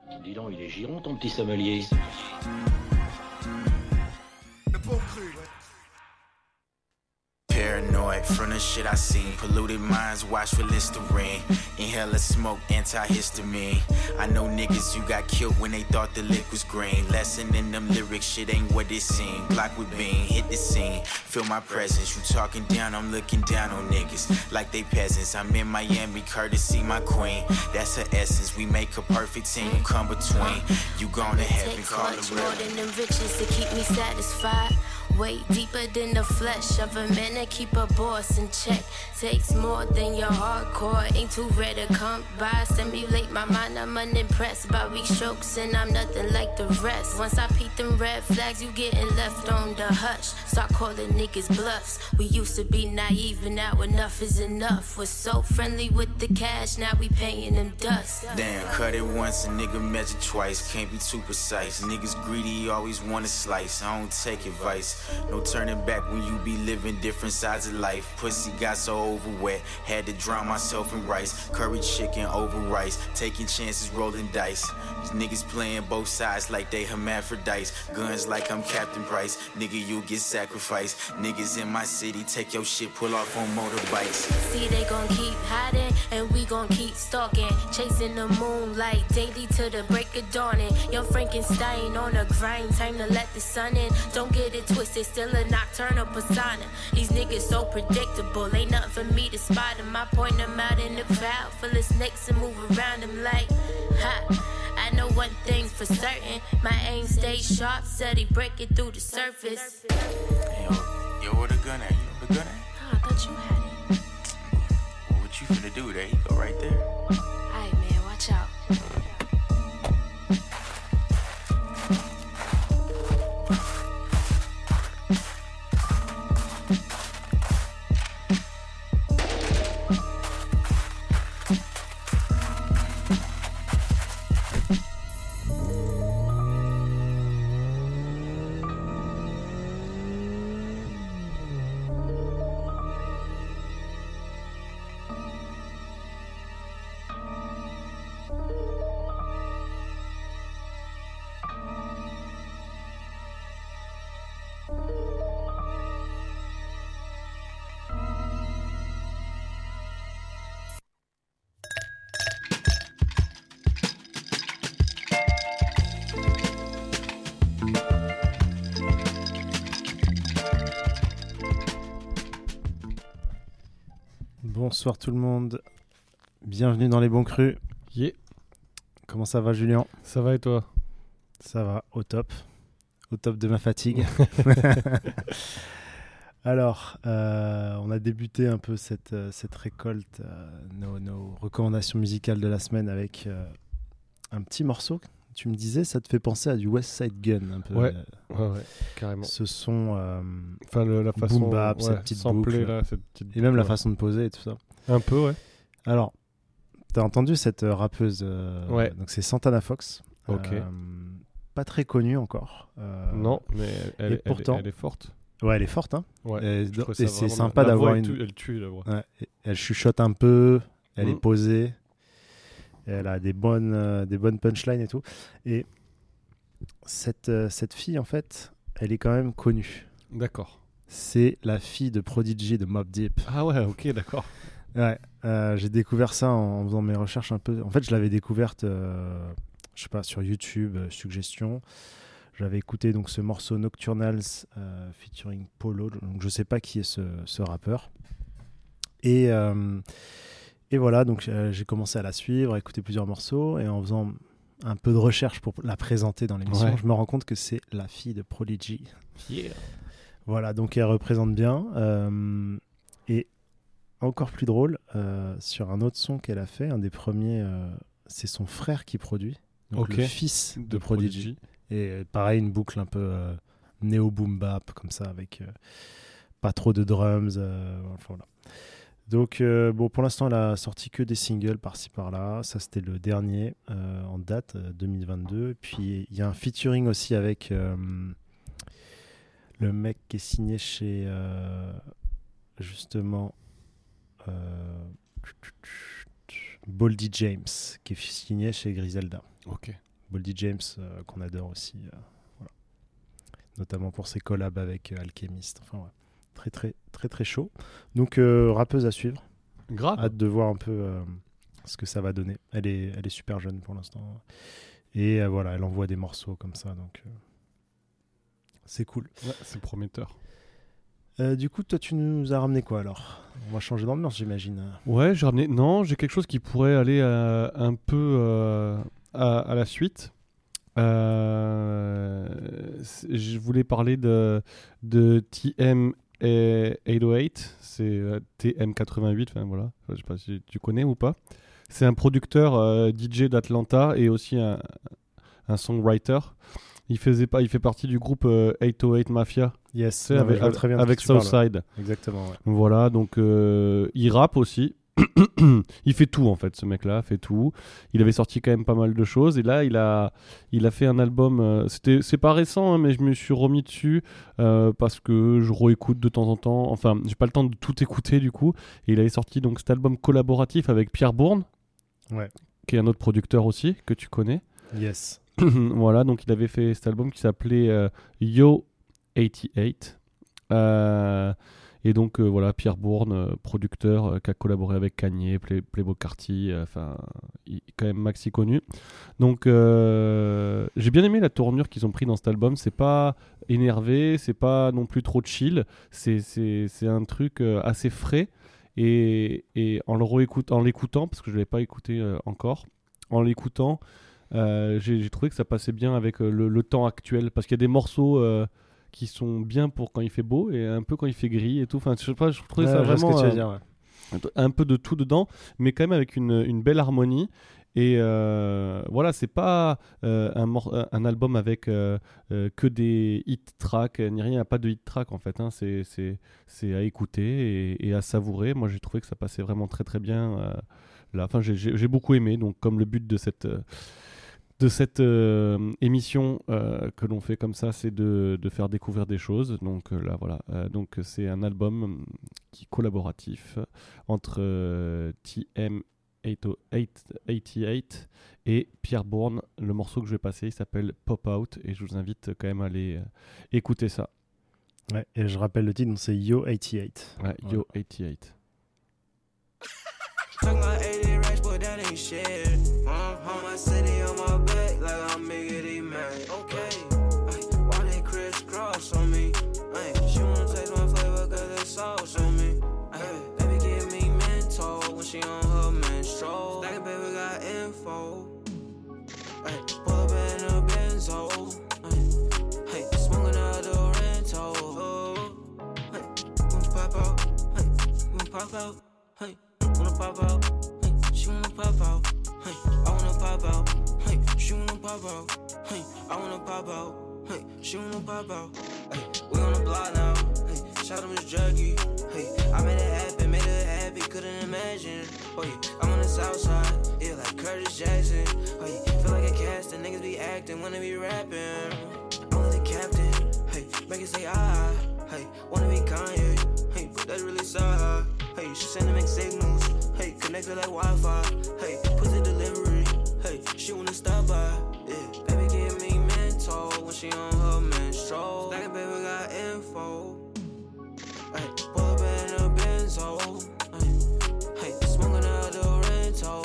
Dis donc, il est giron ton petit sommelier. Paranoid from the shit I seen. Polluted minds, watch for Listerine. Inhale the smoke, antihistamine. I know niggas you got killed when they thought the lick was green. Lesson in them lyrics, shit ain't what it seemed. Block with bean, hit the scene. Feel my presence, you talking down, I'm looking down on niggas. Like they peasants, I'm in Miami, courtesy my queen. That's her essence, we make a perfect team. You come between, you gone to heaven, call it real. More than the riches to keep me satisfied. Way deeper than the flesh of a man to keep a boss in check. Takes more than your hardcore, ain't too ready to come by. Stimulate my mind, I'm unimpressed by weak strokes and I'm nothing like the rest. Once I peep them red flags, you getting left on the hush. Start calling niggas bluffs. We used to be naive and now enough is enough. We're so friendly with the cash, now we paying them dust. Damn, cut it once, a nigga measure twice. Can't be too precise. Niggas greedy, always want a slice. I don't take advice. No turning back when you be living different sides of life. Pussy got so over wet, had to drown myself in rice. Curry chicken over rice, taking chances, rolling dice. These niggas playing both sides like they hermaphrodites. Guns like I'm Captain Price, nigga you get sacrificed. Niggas in my city, take your shit, pull off on motorbikes. See they gon' keep hiding and we gon' keep stalking. Chasing the moonlight daily to the break of dawning. Young Frankenstein on a grind, time to let the sun in. Don't get it twisted, still a nocturnal persona. These niggas so predictable, ain't nothing for me to spot them. I point them out in the crowd full of snakes and move around them like, ha. I know one thing's for certain, my aim stays sharp, steady breaking through the surface. Hey, yo, where the gun at? You know the gun at? Oh, I thought you had it. Well, what you finna do there? You go right there. Alright man, watch out. Bonsoir tout le monde, bienvenue dans les bons crus. Yeah. Comment ça va Julien? Ça va et toi? Ça va, au top de ma fatigue. Alors, on a débuté un peu cette récolte, nos recommandations musicales de la semaine avec un petit morceau. Tu me disais, ça te fait penser à du West Side Gun un peu. Ouais, carrément. Ce son, Enfin, la façon, boom bap, cette petite boucle, là, cette petite et même boucle, la façon de poser et tout ça. Un peu, ouais. Alors, t'as entendu cette rappeuse, Ouais. donc c'est Santana Fox. Ok. Pas très connue encore. Non, mais pourtant- elle est forte. Ouais, elle est forte, hein. Ouais. Et, Je trouve et ça c'est vraiment- sympa la d'avoir voix, une. Elle tue la voix. Ouais, elle chuchote un peu, elle est Mhm. posée, elle a des bonnes punchlines et tout. Et cette fille, en fait, elle est quand même connue. D'accord. C'est la fille de Prodigy de Mobb Deep. Ah ouais, ok, d'accord. Ouais, j'ai découvert ça en faisant mes recherches un peu. En fait, je l'avais découverte, je sais pas, sur YouTube, suggestion. J'avais écouté donc ce morceau Nocturnals featuring Polo. Donc je sais pas qui est ce rappeur. Et voilà, donc j'ai commencé à la suivre, à écouter plusieurs morceaux, et en faisant un peu de recherche pour la présenter dans l'émission, Ouais. je me rends compte que c'est la fille de Prodigy. Yeah. Voilà, donc elle représente bien. Et encore plus drôle, sur un autre son qu'elle a fait, un des premiers, c'est son frère qui produit, donc Ok. le fils de Prodigy. Et pareil, une boucle un peu néo-boom bap, comme ça, avec pas trop de drums. Enfin, voilà. Donc, bon, pour l'instant, elle a sorti que des singles par-ci par-là. Ça, c'était le dernier en date, 2022. Puis, il y a un featuring aussi avec le mec qui est signé chez, justement, Boldy James, qui est signé chez Griselda. Ok. Boldy James, qu'on adore aussi. Voilà. Notamment pour ses collabs avec Alchemist. Enfin, ouais. Très, très, très, très chaud. Donc, rappeuse à suivre. Grave. Hâte de voir un peu ce que ça va donner. Elle est super jeune pour l'instant. Et voilà, elle envoie des morceaux comme ça. Donc, c'est cool. Ouais, c'est prometteur. Du coup, toi, tu nous as ramené quoi alors ? On va changer d'ambiance, j'imagine. Ouais, j'ai ramené. Non, j'ai quelque chose qui pourrait aller un peu à la suite. Je voulais parler de TM808, c'est TM88, enfin voilà, je sais pas si tu connais ou pas. C'est un producteur DJ d'Atlanta et aussi un songwriter. Il fait partie du groupe 808 Mafia. Yes, Tu sais, avec Southside. Exactement, ouais. Voilà, donc il rappe aussi. Il fait tout en fait, ce mec-là fait tout. Il avait sorti quand même pas mal de choses et là il a fait un album. C'est pas récent, hein, mais je me suis remis dessus parce que je réécoute de temps en temps. Enfin, j'ai pas le temps de tout écouter du coup. Et il avait sorti donc cet album collaboratif avec Pierre Bourne, Ouais. qui est un autre producteur aussi que tu connais. Yes. Voilà, donc il avait fait cet album qui s'appelait Yo 88. Et donc voilà, Pierre Bourne, producteur qui a collaboré avec Kanye, Playboi Carti, enfin quand même maxi connu. Donc j'ai bien aimé la tournure qu'ils ont pris dans cet album. C'est pas énervé, c'est pas non plus trop chill. C'est un truc assez frais. Et en l'écoutant, parce que je l'avais pas écouté encore, en l'écoutant, j'ai trouvé que ça passait bien avec le temps actuel, parce qu'il y a des morceaux qui sont bien pour quand il fait beau et un peu quand il fait gris et tout. Enfin, je sais pas, je trouvais ça vraiment ce que tu veux dire, ouais. un peu de tout dedans, mais quand même avec une belle harmonie. Et voilà, c'est pas un album avec que des hit tracks, ni rien, il n'y a pas de hit track en fait, hein. C'est à écouter et à savourer. Moi j'ai trouvé que ça passait vraiment très très bien là. Enfin, j'ai beaucoup aimé, donc comme le but de cette émission que l'on fait comme ça, c'est de faire découvrir des choses. Donc là voilà, donc c'est un album qui est collaboratif entre TM808 et Pierre Bourne. Le morceau que je vais passer, il s'appelle Pop Out et je vous invite quand même à aller écouter ça. Ouais, et je rappelle le titre, donc c'est Yo 88. Ouais, Yo 88. Talking about 80 racks, but that ain't shit. On my city, on my back, like I'm Miggity man. Okay, why they crisscross on me? She wanna taste my flavor cause there's sauce on me. Baby give me mental when she on her menstrual. That baby got info. Pull up in a benzo. Smoking out the rental. Wanna pop out, wanna pop out. Wanna pop out, she wanna pop out, I wanna pop out, she wanna pop out, I wanna pop out, she wanna pop out. We on the block now, shout out Miss Juggy. I made it happy, couldn't imagine. I'm on the south side, yeah, like Curtis Jackson. Feel like a cast, the niggas be acting, wanna be rapping. Only the captain, make it say ah, wanna be Kanye, but that's really sad. She sending mixed signals, connected like Wi-Fi, pussy delivery, she wanna stop by, yeah. Baby give me mental when she on her menstrual. That baby got info, pull up in a benzo, smoking out the rental.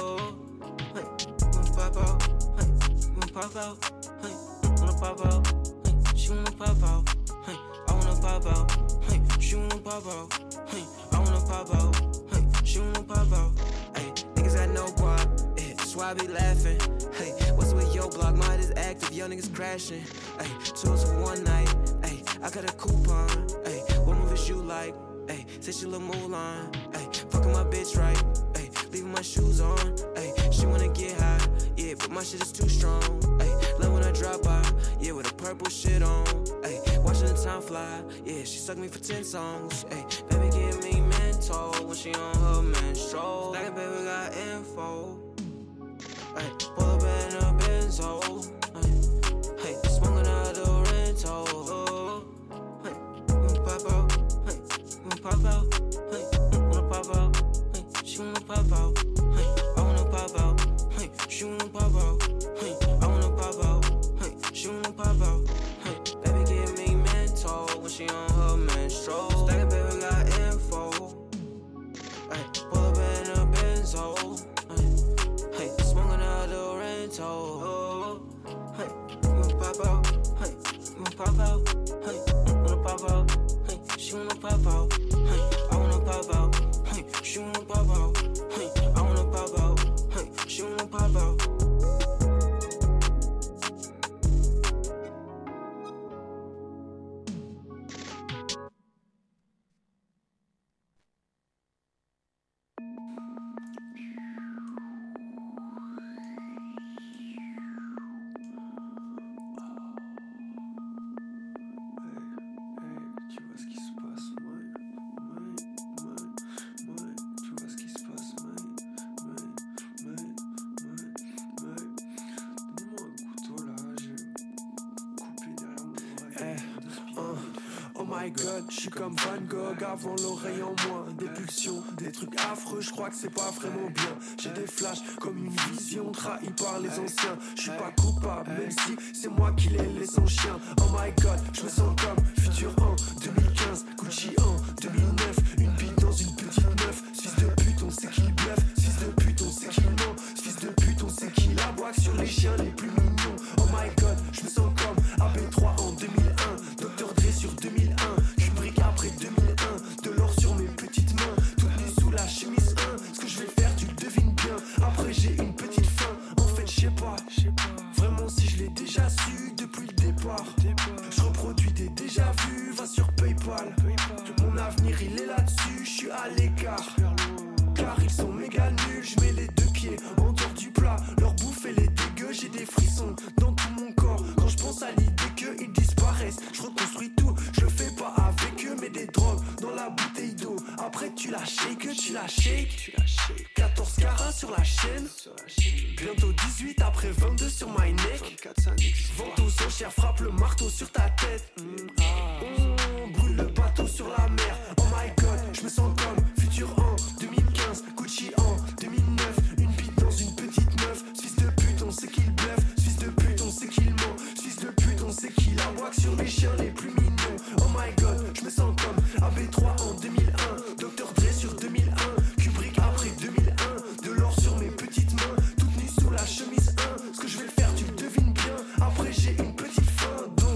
Wanna pop out, wanna pop out, wanna pop out, she wanna pop out, I wanna pop out, she wanna pop out. I wanna pop out, she wanna pop out. Niggas got no guap, that's why I be laughing. What's with your block? Mine is active, young niggas crashing. 2 for one night, I got a coupon. What movies you like? Say she love Mulan. Fucking my bitch right, leaving my shoes on. She wanna get high, yeah, but my shit is too strong. Love when I drop by, yeah, with a purple shit on. Watching the time fly, yeah, she sucked me for 10 songs. Baby give me mental when she on her menstrual. That baby got info. Pull up in a benzo. Smoking out the rental. Wanna pop out, wanna pop out, wanna pop out. She wanna pop out, I wanna pop out. She wanna pop out, I wanna vois ce qui se passe, ouais. Tu vois ce qui se passe, ouais. Donnez-moi un couteau là, j'ai coupé derrière mon oreille. Oh my god, je suis comme Van Gogh avant l'oreille en moins. Des pulsions, des trucs affreux, je crois que c'est pas vraiment bien. J'ai des flashs comme une vision trahie par les anciens. Je suis pas coupable, même si c'est moi qui les laisse en chien. Oh my god, je me sens comme futur en 2015, Gucci en 2009. Une bite dans une petite meuf. Fils de pute, on sait qu'il bluffe. Fils de pute, on sait qu'il ment. Fils de pute, on sait qu'il aboie sur les chiens les plus mignons. Oh my god, je me sens comme AB3 en 2001. Dr Dre sur 2001. Kubrick après 2001. De l'or sur mes petites mains. Toutes nues sous la chemise 1. Ce que je vais faire, tu le devines bien. Après j'ai une petite faim. En fait, je sais pas. Vraiment si je l'ai déjà su depuis le départ. Je reproduis des déjà vus. Va sur PayPal. Mon avenir il est là-dessus. Je suis à l'écart. Car ils sont méga nuls. Je mets les deux pieds en dehors du plat. Leur bouffe elle est dégueu. J'ai des frissons dans tout mon corps. Quand je pense à l'idée qu'ils disparaissent, je reconstruis tout. Je le fais pas avec eux, mais des drogues dans la bouteille d'eau. Après tu la shake. 14 carats sur la chaîne. Bientôt 18 après 22 sur my neck. Vente aux enchères, frappe le marteau sur ta tête. On brûle le bateau sur la mer. Oh my god, je me sens comme futur en 2015, Gucci en 2009. Une bite dans une petite meuf. Fils de pute, on sait qu'il bluffe. Fils de pute, on sait qu'il ment. Fils de pute, on sait qu'il aboie sur les chiens les plus mignons. Oh my god, je me sens comme AB3 en 2001. Dr Dre sur 2001. Kubrick après 2001. De l'or sur mes petites mains. Toutes nues sous la chemise 1. Ce que je vais faire, tu le devines bien. Après j'ai une petite faim, donc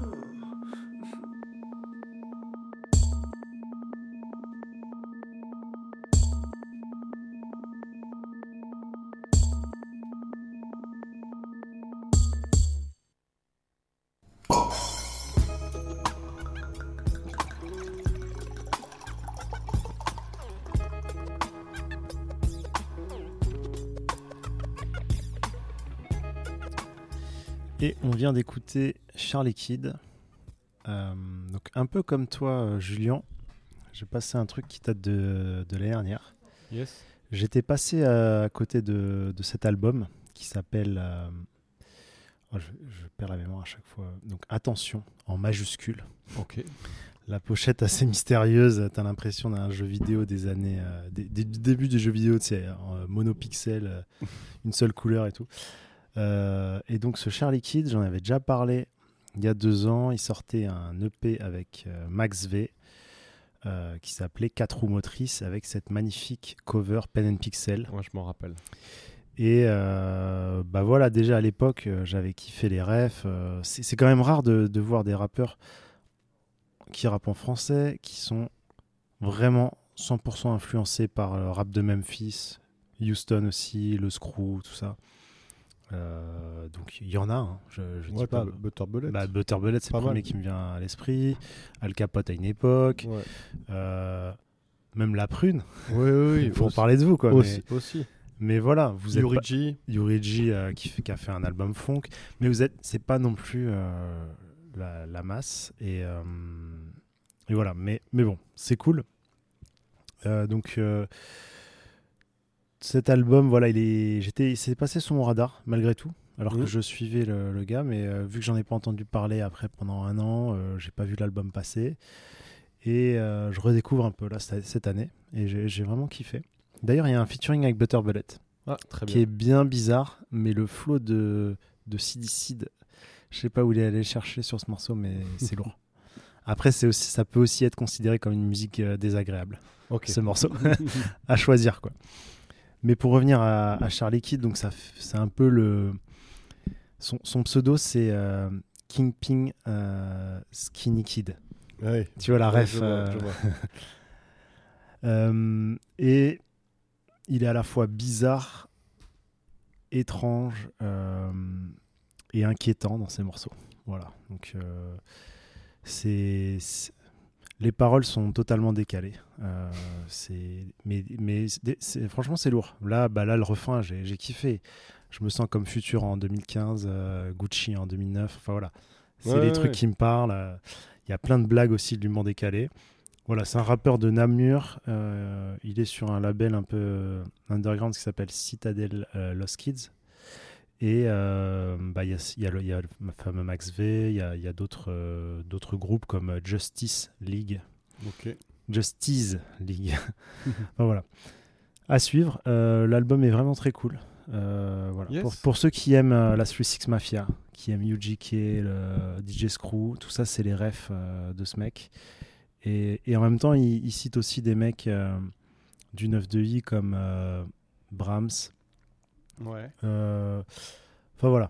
Et on vient d'écouter Charlie Kid. Donc un peu comme toi, Julien, j'ai passé un truc qui date de l'année dernière. Yes. J'étais passé à côté de cet album qui s'appelle... je perds la mémoire à chaque fois. Donc Attention, en majuscule. Ok. La pochette assez mystérieuse, t'as l'impression d'un jeu vidéo des années... du début des jeux vidéo, tu sais, en monopixel, une seule couleur et tout. Et donc ce Charlie Kid, j'en avais déjà parlé il y a 2 ans. Il sortait un EP avec Max V qui s'appelait 4 roues motrices avec cette magnifique cover Pen and Pixel. Moi, je m'en rappelle. Et bah voilà, déjà à l'époque, j'avais kiffé les refs. C'est quand même rare de voir des rappeurs qui rappent en français, qui sont vraiment 100% influencés par le rap de Memphis, Houston aussi, le Screw, tout ça. Donc il y en a, hein, je dis pas. Butter Bullet. Bah, Butter Bullet, c'est Pas le premier mal. qui me vient à l'esprit. Al Capote à une époque. Ouais. Même La Prune. Oui. Il faut en parler de vous, quoi. Aussi. Mais voilà, vous êtes Yuri G. qui a fait un album funk, mais c'est pas non plus la masse et voilà. Mais bon, c'est cool. Donc cet album, voilà, c'est passé sous mon radar malgré tout, alors que je suivais le gars, mais vu que j'en ai pas entendu parler après pendant 1 an, j'ai pas vu l'album passer et je redécouvre un peu là cette année et j'ai vraiment kiffé. D'ailleurs, il y a un featuring avec Butter Bullet Très qui bien. est bien bizarre, mais le flow de Sidi Sid, je sais pas où il est allé chercher sur ce morceau, mais c'est lourd. Après, ça peut aussi être considéré comme une musique désagréable, ce morceau, à choisir, quoi. Mais pour revenir à Charlie Kid, donc c'est un peu son pseudo, c'est Kingpin Skinny Kid. Ouais. Tu vois la ref. Je vois. Et il est à la fois bizarre, étrange et inquiétant dans ses morceaux. Voilà. Donc les paroles sont totalement décalées. Franchement, c'est lourd. Là, le refrain, j'ai kiffé. Je me sens comme Future en 2015, Gucci en 2009. Enfin voilà, C'est les trucs qui me parlent. Il y a plein de blagues aussi de l'humour décalé. Voilà, c'est un rappeur de Namur. Il est sur un label un peu underground qui s'appelle Citadel Lost Kids. Et il y a le fameux Max V, il y a d'autres groupes comme Justice League. Ok. Justice League. Enfin, voilà. À suivre. L'album est vraiment très cool. Voilà. Yes. Pour ceux qui aiment la 36 Mafia, qui aiment UGK, le DJ Screw, tout ça, c'est les refs de ce mec. Et en même temps, il cite aussi des mecs du 9-2i comme Brahms. Ouais. Enfin voilà.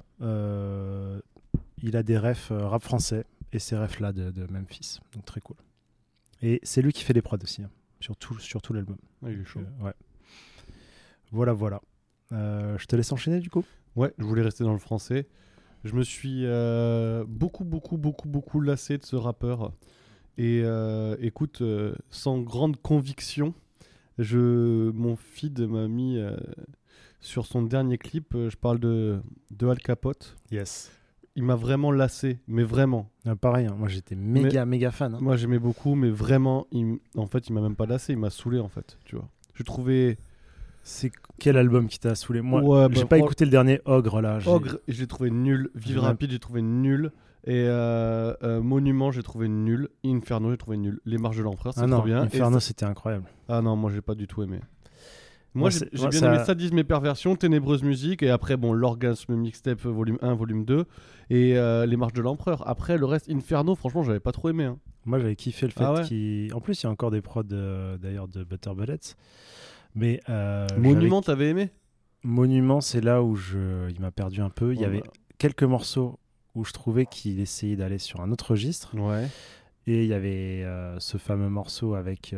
Il a des refs rap français et ces refs là de Memphis. Donc très cool. Et c'est lui qui fait les prods aussi, hein, sur tout l'album. Ah, il est chaud. Ouais. Voilà. Je te laisse enchaîner du coup. Ouais, je voulais rester dans le français. Je me suis beaucoup lassé de ce rappeur. Et écoute, sans grande conviction, mon feed m'a mis sur son dernier clip. Je parle de Al Capote. Yes. Il m'a vraiment lassé, mais vraiment. Pareil, hein, moi j'étais méga fan. Hein. Moi j'aimais beaucoup, mais vraiment, il m'a même pas lassé, il m'a saoulé en fait. Tu vois. Je trouvais. C'est quel album qui t'a saoulé ? Moi, j'ai pas écouté le dernier Ogre là. Ogre, je l'ai trouvé nul. Vivre rapide, j'ai trouvé nul. Et Monument, j'ai trouvé nul. Inferno, j'ai trouvé nul. Les Marches de l'Empereur, c'est trop bien. Inferno, c'était incroyable. Ah non, moi j'ai pas du tout aimé. Moi j'ai bien aimé Sadisme Mes Perversions, Ténébreuse Musique, et après l'Orgasme Mixtape volume 1, volume 2, et Les Marches de l'Empereur. Après le reste, Inferno, franchement, j'avais pas trop aimé. Hein. Moi j'avais kiffé le fait qu'il. En plus, il y a encore des prods d'ailleurs de Butter Bullets. Mais Monument, t'avais aimé ? Monument, c'est là où il m'a perdu un peu. Il y avait quelques morceaux où je trouvais qu'il essayait d'aller sur un autre registre. Ouais. Et il y avait ce fameux morceau avec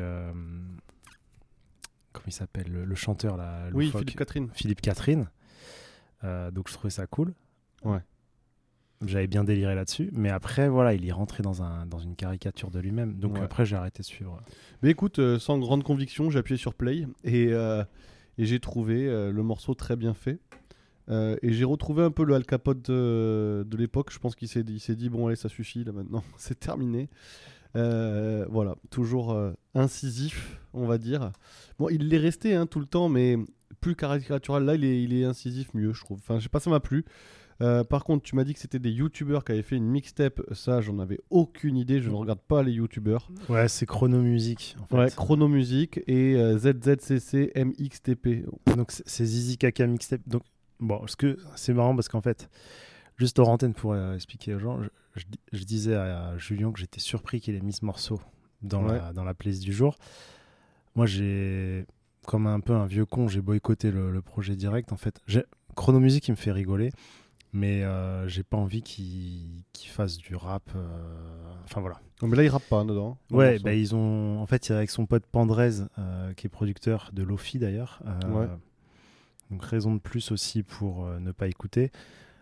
comment il s'appelle, le chanteur là. Oui, Philippe Catherine. Donc je trouvais ça cool. Ouais. J'avais bien déliré là-dessus, mais après voilà, il est rentré dans une caricature de lui-même. Donc après j'ai arrêté de suivre. Mais écoute, sans grande conviction, j'ai appuyé sur play et j'ai trouvé le morceau très bien fait. Et j'ai retrouvé un peu le Al Capote de l'époque. Je pense qu'il s'est dit bon allez, ça suffit là maintenant, c'est terminé. Voilà, toujours incisif, on va dire. Bon, il l'est resté hein, tout le temps, mais plus caricatural. Là, il est incisif mieux, je trouve. Enfin, je sais pas, ça m'a plu. Par contre, tu m'as dit que c'était des youtubeurs qui avaient fait une mixtape. Ça, j'en avais aucune idée. Je ne regarde pas les youtubeurs. Ouais, c'est Chronomusique. En fait. Ouais, Chronomusique et ZZCC MXTP. Donc, c'est Zizi Kaka Mixtape. Donc, bon, c'est marrant parce qu'en fait, juste hors antenne pour expliquer aux gens, je disais à Julien que j'étais surpris qu'il ait mis ce morceau dans la playlist du jour. Moi, comme un peu un vieux con, j'ai boycotté le projet direct. En fait, Chronomusique, il me fait rigoler. Mais j'ai pas envie qu'il fasse du rap. Enfin voilà. Mais là, il rappe pas dedans. Ouais, bah, ils ont. En fait, avec son pote Pandrez, qui est producteur de Lofi d'ailleurs. Donc raison de plus aussi pour ne pas écouter.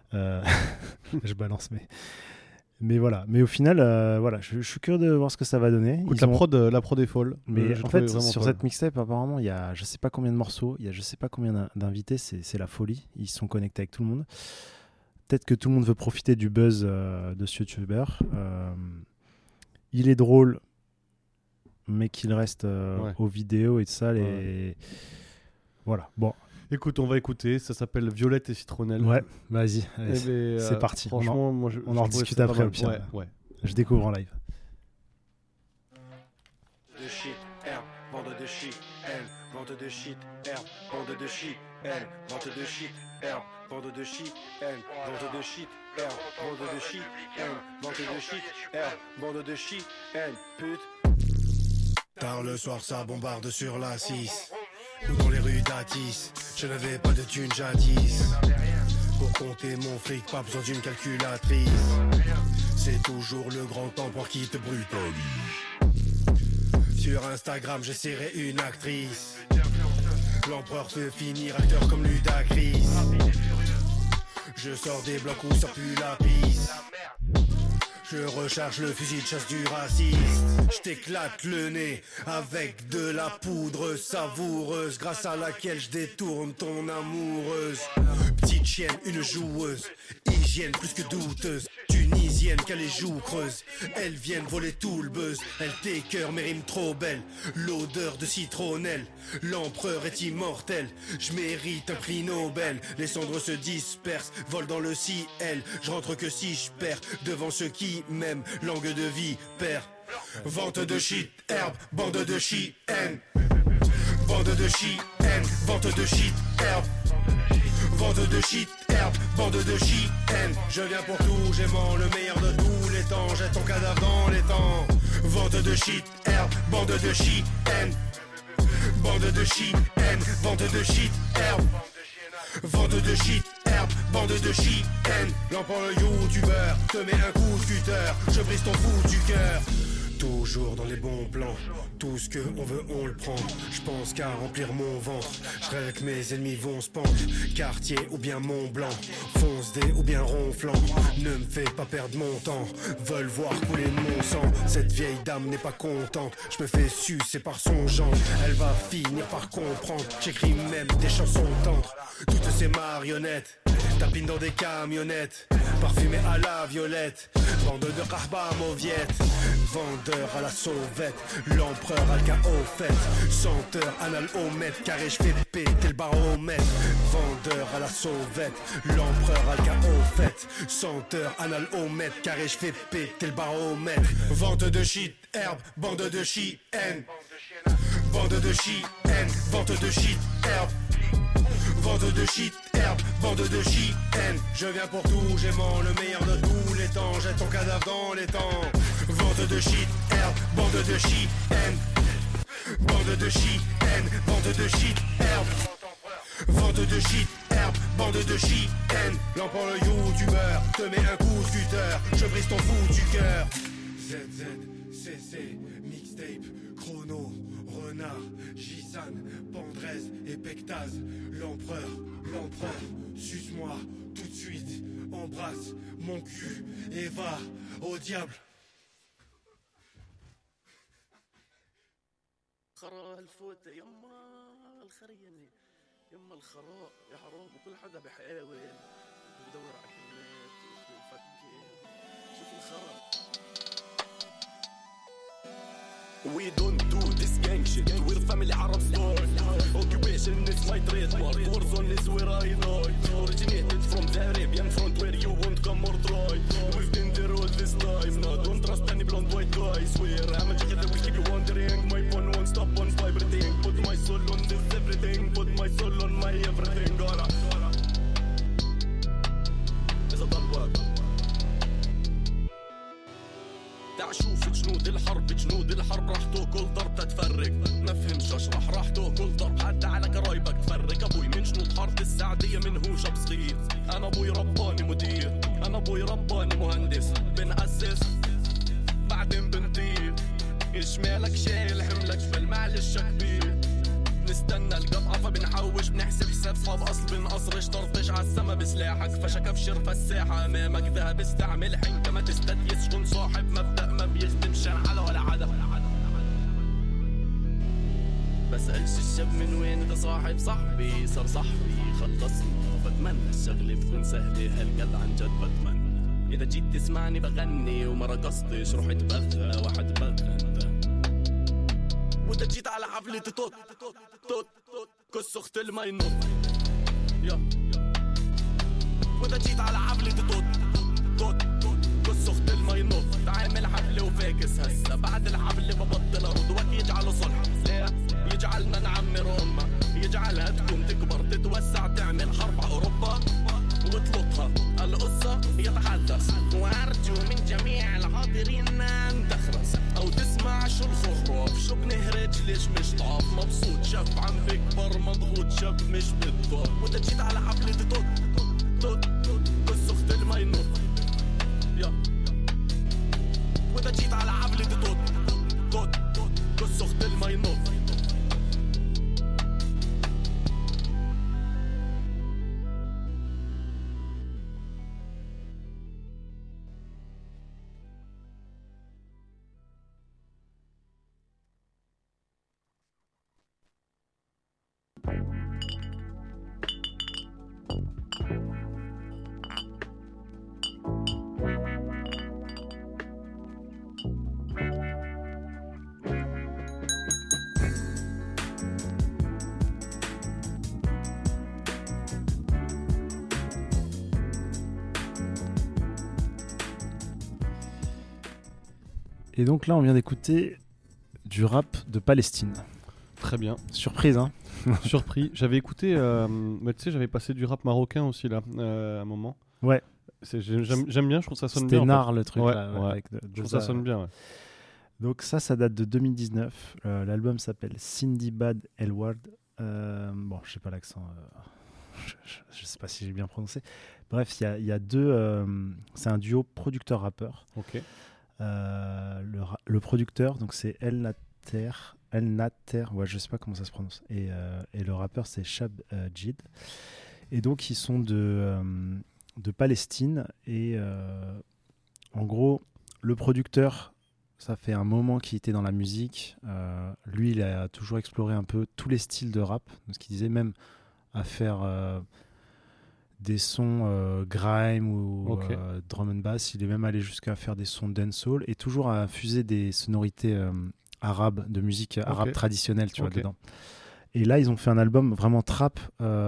Je balance, mais voilà. Mais au final, voilà, je suis curieux de voir ce que ça va donner. Écoute, la prod est folle. Mais en fait, sur cette mixtape, apparemment, il y a je sais pas combien de morceaux, il y a je sais pas combien d'invités. C'est la folie. Ils sont connectés avec tout le monde. Peut-être que tout le monde veut profiter du buzz de ce youtubeur. Il est drôle, mais qu'il reste aux vidéos et tout ça. Voilà. Bon. Écoute, on va écouter. Ça s'appelle Violette et Citronnelle. Ouais, vas-y. C'est parti. Franchement, on en discute après au pire. Ouais. Je découvre en live. De shit, herbe, bande de shit, elle, vente de shit, herbe, bande de shit, elle, vente de shit, herbe, bande de shit, elle, vente de shit, herbe, bande de shit, elle, vente de shit, herbe, bande de shit, elle, pute. Tard le soir, ça bombarde sur la 6. Ou dans les rues d'Atis, je n'avais pas de thune jadis. Pour compter mon fric, pas besoin d'une calculatrice. C'est toujours le grand empereur qui te brutalise. Sur Instagram, j'ai serré une actrice. L'empereur peut finir acteur comme Ludacris. Je sors des blocs où ça pue la pisse. Je recharge le fusil de chasse du raciste. Je t'éclate le nez avec de la poudre savoureuse, grâce à laquelle je détourne ton amoureuse. Petite chienne, une joueuse, hygiène plus que douteuse. Tu nies tunisiennes qui a les joues creuses. Elles viennent voler tout le buzz. Elles t'écœurent mes rimes trop belles. L'odeur de citronnelle. L'empereur est immortel. Je mérite un prix Nobel. Les cendres se dispersent, volent dans le ciel. Je rentre que si je perds devant ceux qui m'aiment. Langue de vie, père. Vente de shit, herbe, bande de chiennes. Bande de chiennes, vente de shit, herbe. Vente de shit, herbe, bande de chiennes. Je viens pour tout, j'aimant le meilleur de tous les temps. Jette ton cadavre dans les temps. Vente de shit, herbe, bande de chiennes. Bande de chiennes, vente de shit, herbe. Vente de shit, herbe, bande de chiennes. L'empereur le youtubeur, te mets un coup de cutter. Je brise ton foutu cœur. Toujours dans les bons plans, tout ce que on veut on le prend. Je pense qu'à remplir mon ventre, je rêve que mes ennemis vont se pendre. Quartier ou bien Mont Blanc, fonce des ou bien ronflant. Ne me fais pas perdre mon temps, veulent voir couler mon sang. Cette vieille dame n'est pas contente, je me fais sucer par son genre. Elle va finir par comprendre, j'écris même des chansons tendres. Toutes ces marionnettes tapine dans des camionnettes, parfumées à la violette. Bande de rahba mauviette, vendeur à la sauvette. L'empereur a le cas au fait, senteur anal au mètre. Carré je fais péter le baromètre. Vendeur à la sauvette, l'empereur a le cas au fait, senteur anal au mètre. Carré je fais péter le baromètre. Vente de shit, herbe, bande de chiennes. Bande de chiennes, vente de shit, herbe. Vente de shit, herbe, bande de chiennes. Je viens pour tout, j'aimant le meilleur de tous les temps. Jette ton cadavre dans les temps. Vente de shit, herbe, bande de chiennes. Bande de chiennes, vente de shit, herbe. Vente de shit, herbe, bande de chiennes. L'empereur le youtubeur, te mets un coup de cutter. Je brise ton foutu cœur. ZZ, CC, mixtape, chrono, renard, Gisan, Pandrez et Pectaz. L'empereur, suce-moi tout de suite, embrasse mon cul et va au diable. خرا الفوتة يما الخرينة يما الخراء يا حرام وكل حدا بحاول بدور على كلمات ويفكر شوف الخرا. We don't do this gang shit, we're family Arab store. Occupation is my trademark, warzone is where I die. Originated from the Arabian front where you won't come or try. We've been there all this time, now don't trust any blonde white guy. Swear, I'm a jacket that will keep you wondering. My phone won't stop on vibrating. Put my soul on this everything, put my soul on my everything. Gotta إذا ضل تعال شوف جنود الحرب راح كل ضرب تتفرق. ما فهمش اشرح راح كل ضرب حتى على قرايبك تفرق. ابوي من جنود حرب السعدية من هو شاب صغير. انا ابوي رباني مدير، انا ابوي رباني مهندس. بنأسس بعدين بنطير. ايش مالك شايل حملك شبل معلش كبير. نستنى القطعة فبنحوش بنحسب حساب صحاب اصل بنقصرش طرطش عالسما بسلاحك. فشك ابشر فالساحة امامك ذهب استعمل حنك ما تستديس شكون صاحب مبدأ ما بيخدم شرع ولا عدا. بسألش الشاب من وين اذا صاحب صاحبي صار صاحبي خلصنا. بتمنى الشغلة تكون سهلة هالقد عن جد بتمنى. اذا جيت تسمعني بغني وما رقصتش روح اتبغى واحد بغى انت. واذا جيت على حفلة توت كس اخت المي نط يا. واذا جيت على حفلة توت كس اخت المي نط. عامل حفلة وفاكس هسه بعد الحفلة ببطل ارد. وقت يجعله صلح لا يجعلنا نعمر امة. يجعلها تكون تكبر تتوسع تعمل حرب على اوروبا وتلطها. القصة يتحدث وارجو من جميع الحاضرين ان تخرس او تسمع شو الخراف. شو بنهرج ليش مش طاف. مبسوط شاب عم بكبر مضغوط شاب مش بالضبط. واذا جيت على حفلة توت كس اخت المي نط يا. واذا جيت على حفلة توت كس اخت المي نط. Et donc là, on vient d'écouter du rap de Palestine. Très bien. Surprise, hein. Surpris. J'avais écouté, mais tu sais, j'avais passé du rap marocain aussi là, à un moment. Ouais. J'aime bien, je trouve ça sonne C'était bien. Nar le truc Ouais, là. ouais. Avec Je trouve ça sonne bien. Ouais. Donc ça date de 2019. L'album s'appelle Cindy Bad Elward. Bon, je sais pas l'accent. Je sais pas si j'ai bien prononcé. Bref, il y a deux. C'est un duo producteur-rappeur. Ok. Le producteur, donc c'est El Nater. Ouais, je sais pas comment ça se prononce. Et le rappeur, c'est Shab Jid. Et donc ils sont de Palestine. Et en gros, le producteur. Ça fait un moment qu'il était dans la musique. Lui, il a toujours exploré un peu tous les styles de rap. Donc, ce qu'il disait, même à faire des sons grime ou drum and bass. Il est même allé jusqu'à faire des sons dancehall et toujours à infuser des sonorités arabes, de musique arabe traditionnelle, tu vois, dedans. Et là, ils ont fait un album vraiment trap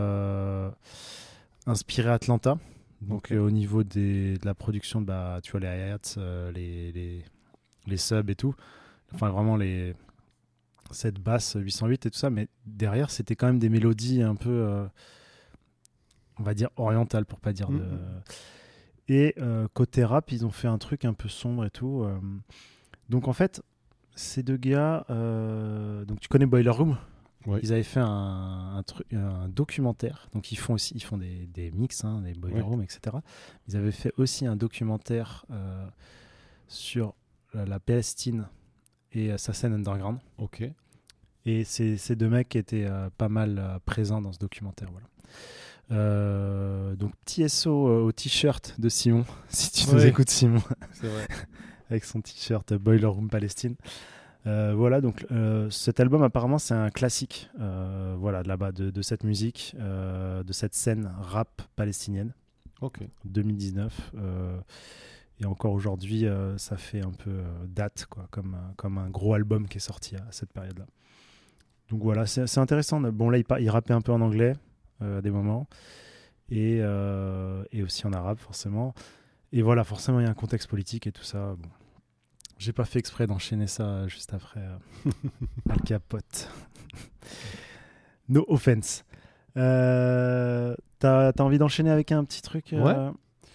inspiré Atlanta. Donc, au niveau de la production, tu vois, les hi-hats, les subs et tout, enfin vraiment cette basse 808 et tout ça, mais derrière c'était quand même des mélodies un peu on va dire orientales pour pas dire et côté rap ils ont fait un truc un peu sombre et tout, donc en fait ces deux gars, donc tu connais Boiler Room? Ouais. Ils avaient fait un documentaire, donc ils font des mix, hein, des Boiler Room, etc. Ils avaient fait aussi un documentaire sur la Palestine et sa scène underground. Ok. Et c'est ces deux mecs qui étaient pas mal présents dans ce documentaire. Voilà. Donc petit SO au t-shirt de Simon, si tu nous écoutes Simon. C'est vrai. Avec son t-shirt Boiler Room Palestine. Voilà, donc cet album apparemment c'est un classique voilà, de là-bas, de cette musique, de cette scène rap palestinienne. Ok. 2019. Et encore aujourd'hui, ça fait un peu date, quoi, comme un gros album qui est sorti à cette période-là. Donc voilà, c'est intéressant. Bon, là, il rappait un peu en anglais à des moments, et aussi en arabe, forcément. Et voilà, forcément, il y a un contexte politique et tout ça. Bon, j'ai pas fait exprès d'enchaîner ça juste après Al Capote. No offense. T'as envie d'enchaîner avec un petit truc Ouais.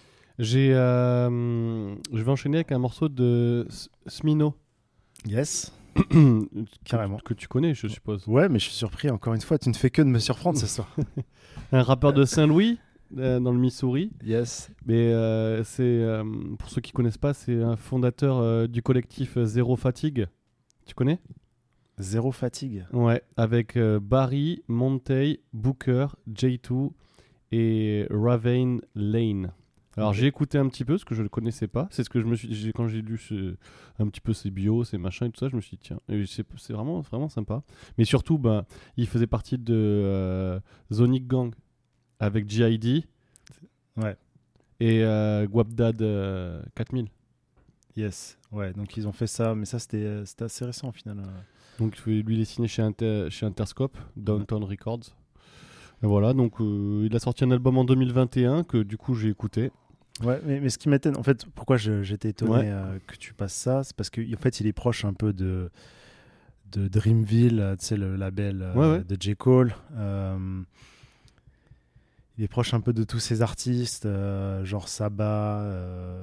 Je vais enchaîner avec un morceau de Smino. Yes. Carrément. Que tu connais, je suppose. Ouais, mais je suis surpris, encore une fois, tu ne fais que de me surprendre ce soir. Un rappeur de Saint-Louis, dans le Missouri. Yes. Mais c'est, pour ceux qui ne connaissent pas, c'est un fondateur du collectif Zéro Fatigue. Tu connais ? Zéro Fatigue. Ouais, avec Barry, Montey, Booker, J2 et Ravane Lane. Alors j'ai écouté un petit peu ce que je ne connaissais pas. C'est ce que je me suis dit quand j'ai lu un petit peu ses bios, ses machins et tout ça. Je me suis dit tiens, c'est vraiment sympa. Mais surtout, il faisait partie de Zonic Gang avec G.I.D. Ouais. Et Guapdad 4000. Yes. Ouais. Donc ils ont fait ça, mais ça c'était assez récent au final. Donc lui il est signé chez Interscope, Downtown Records. Et voilà. Donc il a sorti un album en 2021 que du coup j'ai écouté. Ouais, mais ce qui m'étonne, en fait, pourquoi j'étais étonné que tu passes ça, c'est parce qu'en fait, il est proche un peu de Dreamville, tu sais, le label de J. Cole. Il est proche un peu de tous ces artistes, genre Saba,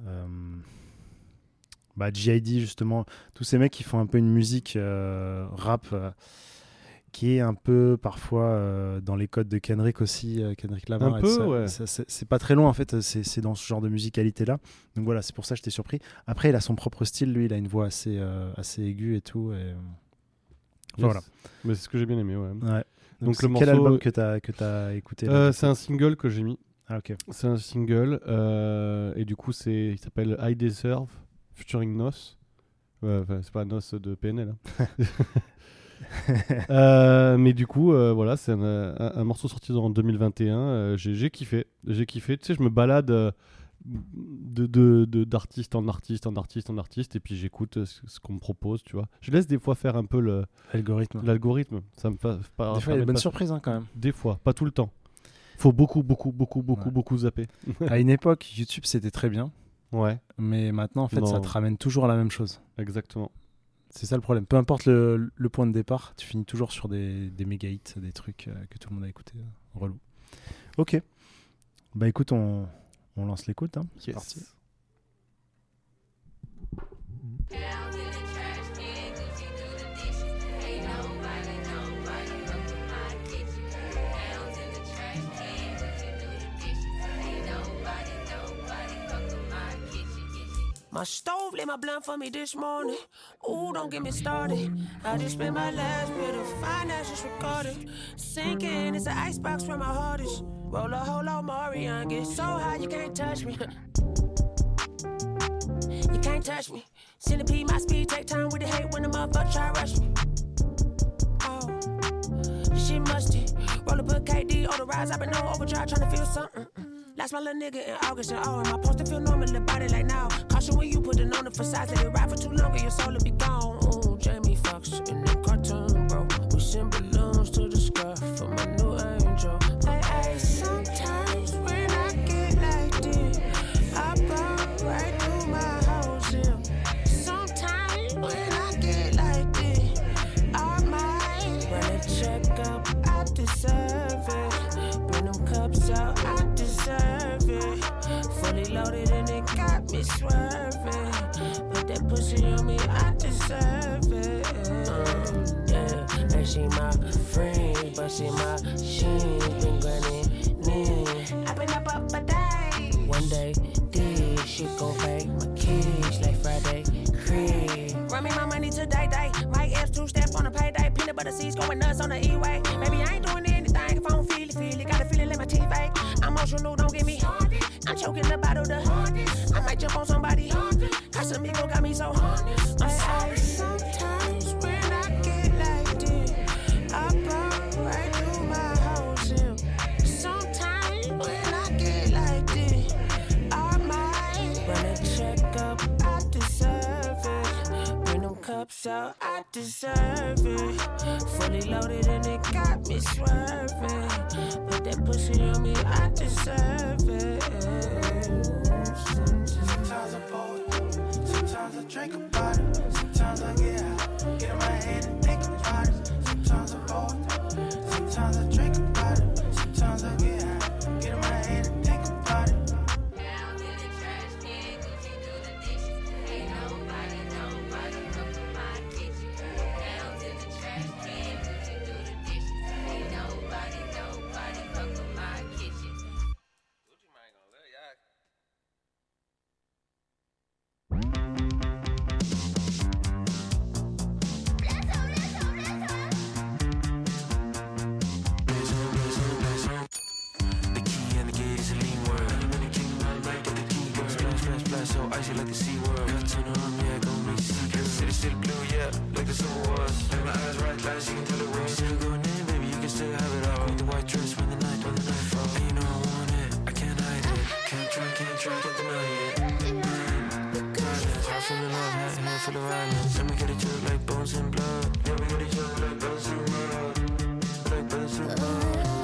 G.I.D. justement, tous ces mecs qui font un peu une musique rap qui est un peu parfois dans les codes de Kendrick aussi, Kendrick Lamar. Un peu, ouais. C'est pas très loin en fait, c'est dans ce genre de musicalité-là. Donc voilà, c'est pour ça que j'étais surpris. Après, il a son propre style, lui, il a une voix assez aiguë et tout. Et... Enfin, voilà. Mais c'est ce que j'ai bien aimé, ouais. Donc le morceau... Quel album que t'as écouté c'est un single que j'ai mis. Ah, ok. C'est un single, et du coup, il s'appelle I Deserve, featuring Nos. C'est pas Nos de PNL. Hein. Mais du coup voilà, c'est un morceau sorti en 2021. J'ai kiffé, tu sais, je me balade d'artiste en artiste et puis j'écoute ce qu'on me propose, tu vois. Je laisse des fois faire un peu l'algorithme. Ça me fait pas, des fois il y a de bonnes surprises quand même. Des fois, pas tout le temps. Faut beaucoup zapper. À une époque, YouTube c'était très bien. Ouais. Mais maintenant, en fait, Non. ça te ramène toujours à la même chose. Exactement. C'est ça le problème. Peu importe le point de départ, tu finis toujours sur des méga hits, des trucs que tout le monde a écouté. Relou. Ok. Bah écoute, on lance l'écoute. Hein. C'est parti. My stove lit my blunt for me this morning. Ooh, don't get me started. I just spent my last bit of finance just recorded. Sinking, it's an icebox where my heart is. Roll a whole lot Marion, get so high you can't touch me. You can't touch me. Centipede, my speed, take time with the hate when the motherfucker try to rush me. Oh, this shit musty. Roll a put KD on the rise, I've been on overdrive trying to feel something. Lost my little nigga in August and oh, am I supposed to feel normal about it like now? Caution when you put it on the facade, let it ride for too long and your soul will be gone. Ooh, Jamie Foxx in the cartoon, bro. We send balloons to the sky for my new angel. Hey, sometimes when I get like this, I burn right through my house here. Sometimes when I get like this, I might run a checkup, I deserve it. Bring them cups out, I deserve it. Fully loaded and it got me swerving. Put that pussy on me, I deserve it. Yeah, and she my friend, but she my she's been grinding. I've been up a day. One day, this shit gon' fake my kids like Friday. Crib. Run me my money today, day. My F2 step on a payday. Peanut butter seeds going nuts on the E-way. Maybe I ain't doing anything if I don't feel it. Got a feeling like my teeth ache. I'm emotional, don't get me. I'm choking the bottle, I might jump on somebody. Casamigo got me so I'm sorry. Sometimes when I get like this, I burn right through my house. Sometimes when I get like this, I might run a checkup. I deserve it. Bring them cups out, I deserve it. Fully loaded and it got me swerving. Put that pussy on me, I deserve it. Sometimes I bold, sometimes I drink about it. Sometimes I get high, get in my head and think about it. Sometimes I bold, sometimes I drink about it. Sometimes I get high, get in my head and think about it. Down in the trash can, Gucci do the dishes. Ain't nobody come to my kitchen. Down in the trash can, Gucci do the dishes. Ain't nobody come to my kitchen. Gucci man gonna let y'all. The key and the gate is a lean word. I'm in the kingdom, I might get the key word. Splash, splash, splash, so icy like the sea world. Got turn on, yeah, go make sea girl. City still blue, yeah, like the summer was. Like my eyes right, lights, you can tell it was. Still going in, baby, you can still have it all. Queen the white dress when the night falls. And you know I want it, I can't hide it. Can't try, can't deny it. Guidance, I feel in love, head full of violence. And we get each other like bones and blood. Yeah, we get each other like bones and blood. Like bones and blood.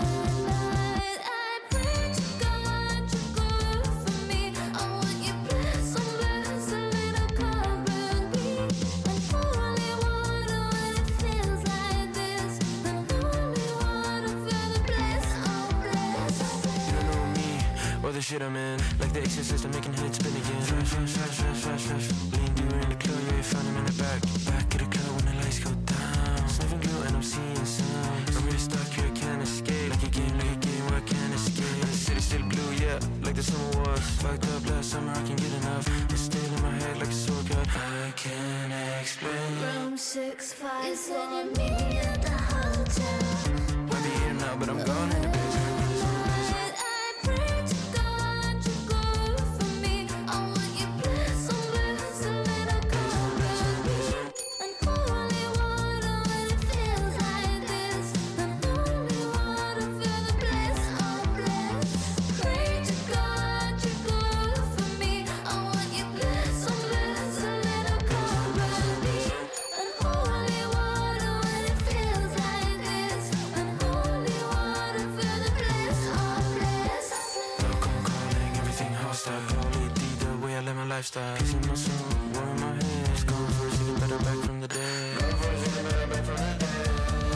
The shit I'm in, like the exorcist, I'm making heads spin again. Flash, flash, flash, flash, flash, flash. Lean deeper in the club, yeah, you found him in the back. Back of the club when the lights go down. Sniffing glue and I'm seeing sounds. I'm really stuck here, I can't escape. Like a game where I can't escape. And the city's still blue, yeah, like the summer was. Fucked up last summer, I can't get enough. It's still in my head like a sword cut. I can't explain. Room 654. You said you meet me at the hotel. Might be here now, but I'm gone in a bit. lifestyle. Kissing my soul, war in my head. It's gone first, you get better back from the dead. Go first, you get better back from the dead.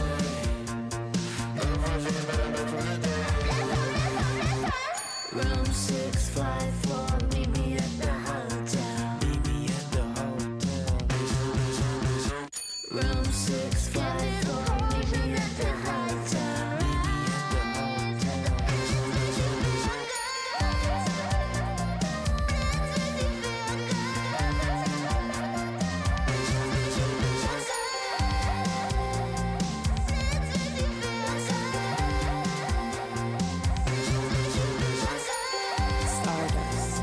Go first, you get better back from the dead. Room 654, meet me at the hotel. Meet me at the hotel. Room 654, meet me at the hotel. Meet me at the Stardust.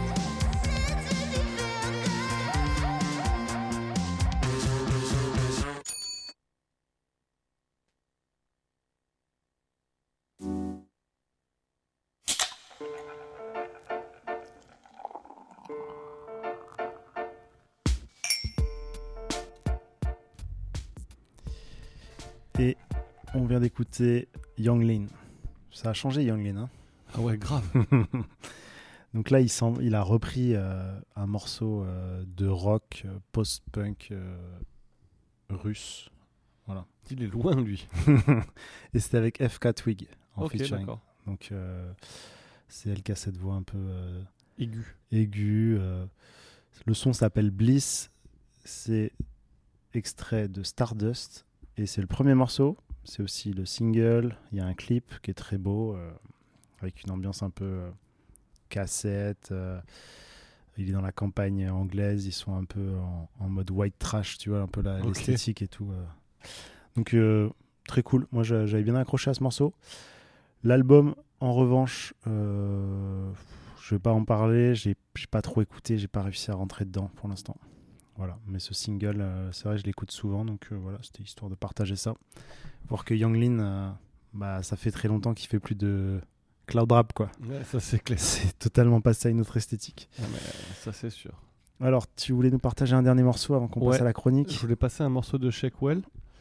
Et on vient d'écouter Yang Lean. Ça a changé Yang Lean, hein. Ah ouais, grave. Donc là, il a repris un morceau de rock post-punk russe. Voilà. Il est loin, lui. Et c'était avec FK Twig en Ok, featuring. d'accord. Donc c'est elle qui a cette voix un peu Aigu. Le son s'appelle Bliss. C'est extrait de Stardust. Et c'est le premier morceau. C'est aussi le single. Il y a un clip qui est très beau, avec une ambiance un peu cassette. Il est dans la campagne anglaise. Ils sont un peu en mode white trash, tu vois, un peu l'esthétique et tout. Donc très cool. Moi, j'avais bien accroché à ce morceau. L'album, en revanche, je vais pas en parler. J'ai pas trop écouté. J'ai pas réussi à rentrer dedans pour l'instant. Voilà. Mais ce single, c'est vrai, je l'écoute souvent. Donc voilà, c'était histoire de partager ça. Voir que Yang Lean, ça fait très longtemps qu'il fait plus de cloud rap, quoi. Ouais, ça c'est clair. C'est totalement passé à une autre esthétique. Ah, mais, ça c'est sûr. Alors, tu voulais nous partager un dernier morceau avant qu'on passe à la chronique? Je voulais passer un morceau de Shakewell.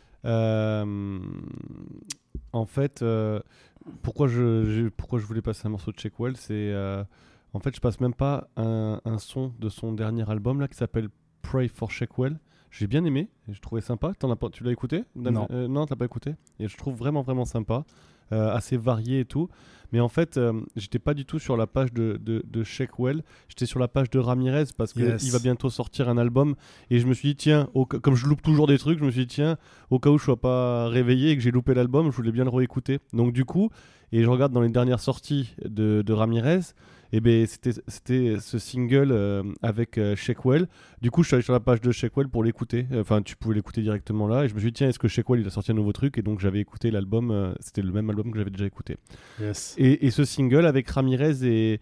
En fait, pourquoi je voulais passer un morceau de Shakewell, c'est en fait je passe même pas un son de son dernier album là qui s'appelle Pray for Shakewell. J'ai bien aimé, je trouvais sympa. Tu l'as écouté? Non. Non, t'as pas écouté. Et je trouve vraiment sympa, assez varié et tout. Mais en fait, j'étais pas du tout sur la page de Shakewell. J'étais sur la page de Ramirez parce qu'il va bientôt sortir un album. Et je me suis dit, tiens, comme je loupe toujours des trucs, je me suis dit, tiens, au cas où je sois pas réveillé et que j'ai loupé l'album, je voulais bien le réécouter. Donc du coup, et je regarde dans les dernières sorties de Ramirez, et ben c'était ce single avec Shakewell. Du coup, je suis allé sur la page de Shakewell pour l'écouter. Enfin, tu pouvais l'écouter directement là. Et je me suis dit, tiens, est-ce que Shakewell il a sorti un nouveau truc? Et donc j'avais écouté l'album. C'était le même album que j'avais déjà écouté. Yes. Et ce single avec Ramirez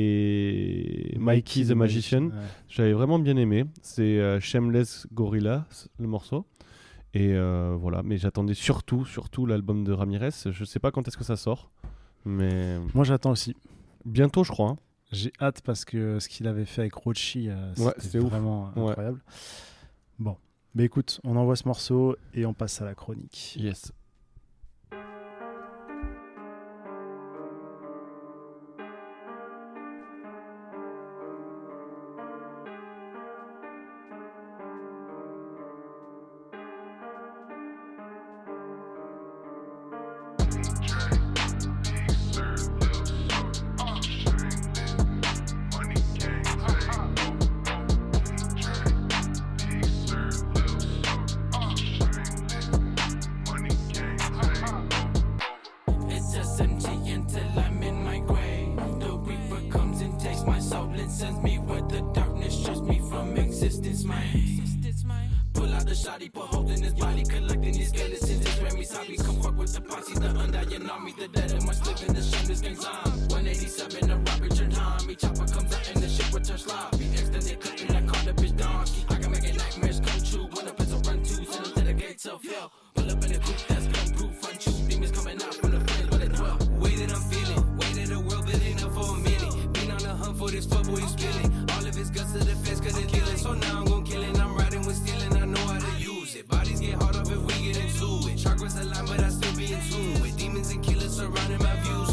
et Mikey the Magician, j'avais vraiment bien aimé. C'est Shameless Gorilla, le morceau. Et voilà. Mais j'attendais surtout l'album de Ramirez. Je sais pas quand est-ce que ça sort. Mais moi, j'attends aussi. Bientôt, je crois. Hein. J'ai hâte parce que ce qu'il avait fait avec Rochi, c'était vraiment incroyable. Bon, mais écoute, on envoie ce morceau et on passe à la chronique. Yes.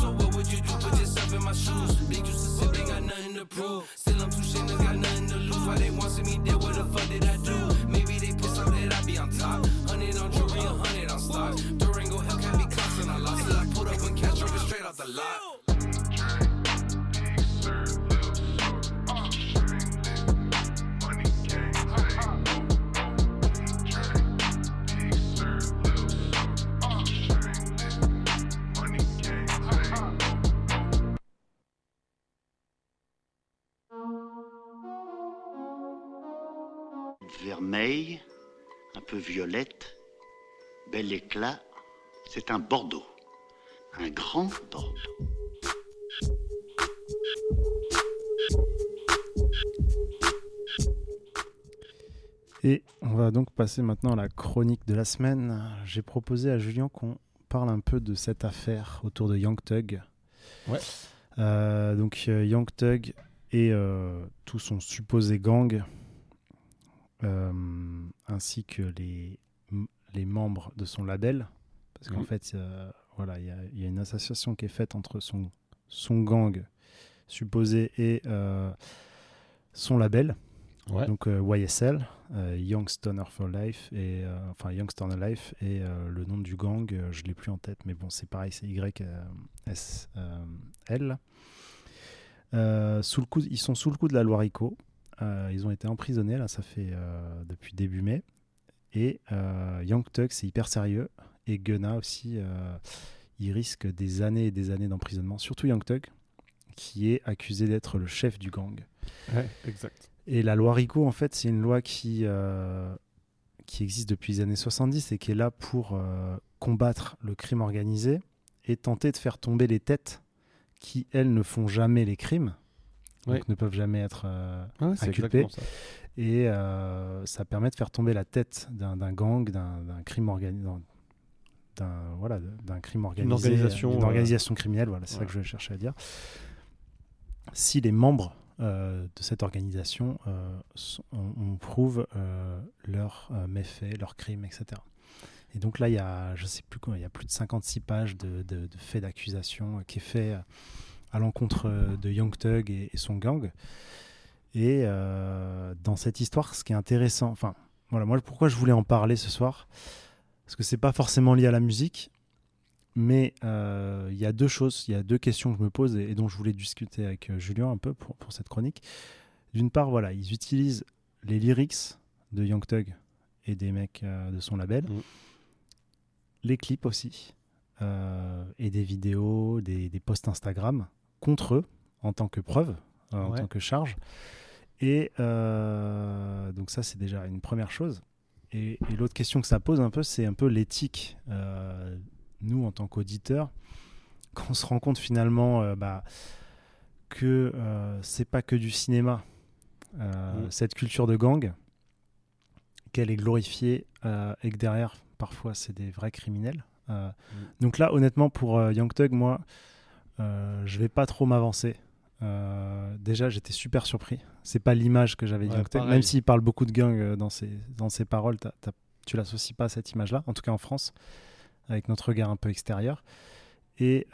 Still I'm too shameless, got nothing to lose. why they want to see me dead, what the fuck did I do? Maybe they put something that I be on top. 100 on jewelry, 100 on stocks. Durango Hill can't be constant, I lost it. I pulled up and catch over straight off the lot. Vermeil, un peu violette, bel éclat, c'est un Bordeaux, un grand Bordeaux. Et on va donc passer maintenant à la chronique de la semaine. J'ai proposé à Julien qu'on parle un peu de cette affaire autour de Young Thug. Ouais. Donc Young Thug et tout son supposé gang, ainsi que les membres de son label, parce qu'en fait voilà, il y a une association qui est faite entre son gang supposé et son label, donc YSL, Young Stoner for Life, et enfin Young Stoner Life, et le nom du gang je l'ai plus en tête, mais bon c'est pareil, c'est YSL. Ils sont sous le coup de la loi RICO. Ils ont été emprisonnés, là, ça fait depuis début mai. Et Young Thug, c'est hyper sérieux. Et Gunna aussi, il risque des années et des années d'emprisonnement. Surtout Young Thug, qui est accusé d'être le chef du gang. Ouais, exact. Et la loi RICO, en fait, c'est une loi qui existe depuis les années 70 et qui est là pour combattre le crime organisé et tenter de faire tomber les têtes qui, elles, ne font jamais les crimes. Donc ne peuvent jamais être inculpés. Et ça permet de faire tomber la tête d'un gang, d'un crime organisé, d'un crime organisé, d'une organisation criminelle. Voilà, c'est ça que je cherchais à dire. Si les membres de cette organisation on prouve leurs méfaits, leurs crimes, etc. Et donc là, il y a, je sais plus quoi, il y a plus de 56 pages de faits d'accusation qui est fait à l'encontre de Young Thug et son gang. Et dans cette histoire, ce qui est intéressant, enfin, voilà, moi, pourquoi je voulais en parler ce soir, parce que c'est pas forcément lié à la musique, mais il y a deux choses, il y a deux questions que je me pose et dont je voulais discuter avec Julien un peu pour cette chronique. D'une part, voilà, ils utilisent les lyrics de Young Thug et des mecs de son label, les clips aussi, et des vidéos, des posts Instagram contre eux en tant que preuve, en tant que charge. Et donc ça, c'est déjà une première chose. Et l'autre question que ça pose un peu, c'est un peu l'éthique. Nous, en tant qu'auditeurs, quand on se rend compte finalement que c'est pas que du cinéma, cette culture de gang, qu'elle est glorifiée et que derrière, parfois, c'est des vrais criminels. Donc là, honnêtement, pour Young Thug, moi, je vais pas trop m'avancer. Déjà, j'étais super surpris. C'est pas l'image que j'avais de Young Thug, même s'il parle beaucoup de gang dans ses paroles, tu l'associes pas à cette image-là, en tout cas en France, avec notre regard un peu extérieur. Et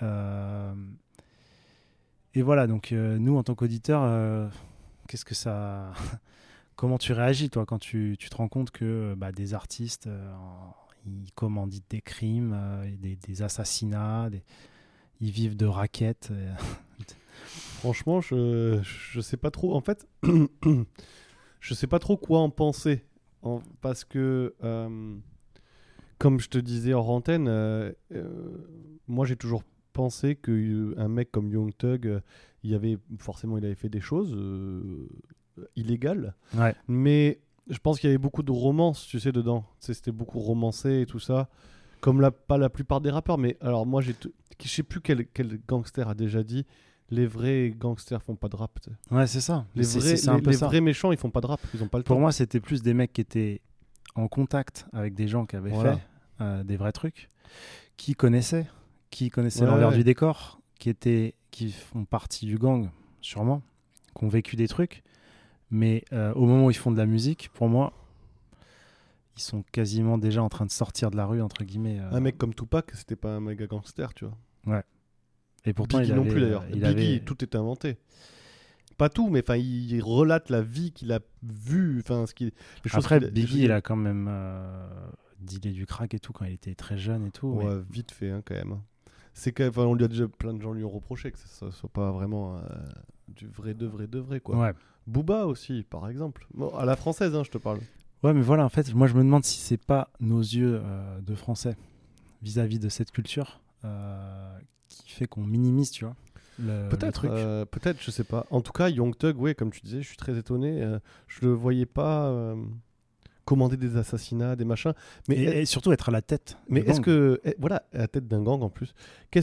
voilà, donc nous, en tant qu'auditeurs, qu'est-ce que ça... Comment tu réagis, toi, quand tu te rends compte que des artistes, ils commanditent des crimes, des assassinats, ils vivent de raquettes Franchement, je sais pas trop. En fait, je sais pas trop quoi en penser. Parce que, comme je te disais hors antenne, moi j'ai toujours pensé qu'un mec comme Young Thug, il avait fait des choses illégales. Ouais. Mais je pense qu'il y avait beaucoup de romance, tu sais, dedans. C'était beaucoup romancé et tout ça. Comme pas la plupart des rappeurs. Mais alors, moi, je sais plus quel gangster a déjà dit. Les vrais gangsters font pas de rap. T'sais. Ouais, c'est ça. Les vrais méchants, ils font pas de rap. Ils ont pas le temps. Pour moi, c'était plus des mecs qui étaient en contact avec des gens qui avaient fait des vrais trucs, qui connaissaient l'envers du décor, qui font partie du gang, sûrement, qui ont vécu des trucs. Mais au moment où ils font de la musique, pour moi, ils sont quasiment déjà en train de sortir de la rue, entre guillemets. Un mec comme Tupac, c'était pas un méga gangster, tu vois. Ouais. Et pourtant, Biggie non plus d'ailleurs. Biggie, tout était inventé. pas tout, mais enfin, il relate la vie qu'il a vue. Enfin, les choses Après, qu'il a- Biggie, il a quand même dealé du crack et tout quand il était très jeune et tout. Ouais, vite fait, hein, quand même. C'est quand même, on lui a déjà plein de gens lui ont reproché que ça soit pas vraiment du vrai de vrai, quoi. Ouais. Booba aussi, par exemple. Bon, à la française, hein, je te parle. Ouais, mais voilà, en fait, moi je me demande si c'est pas nos yeux de Français vis-à-vis de cette culture qui fait qu'on minimise, tu vois, le truc. Peut-être, je sais pas. En tout cas, Young Thug, ouais, comme tu disais, je suis très étonné. Je le voyais pas commander des assassinats, des machins. Mais et surtout être à la tête. Mais est-ce que, voilà, à la tête d'un gang en plus.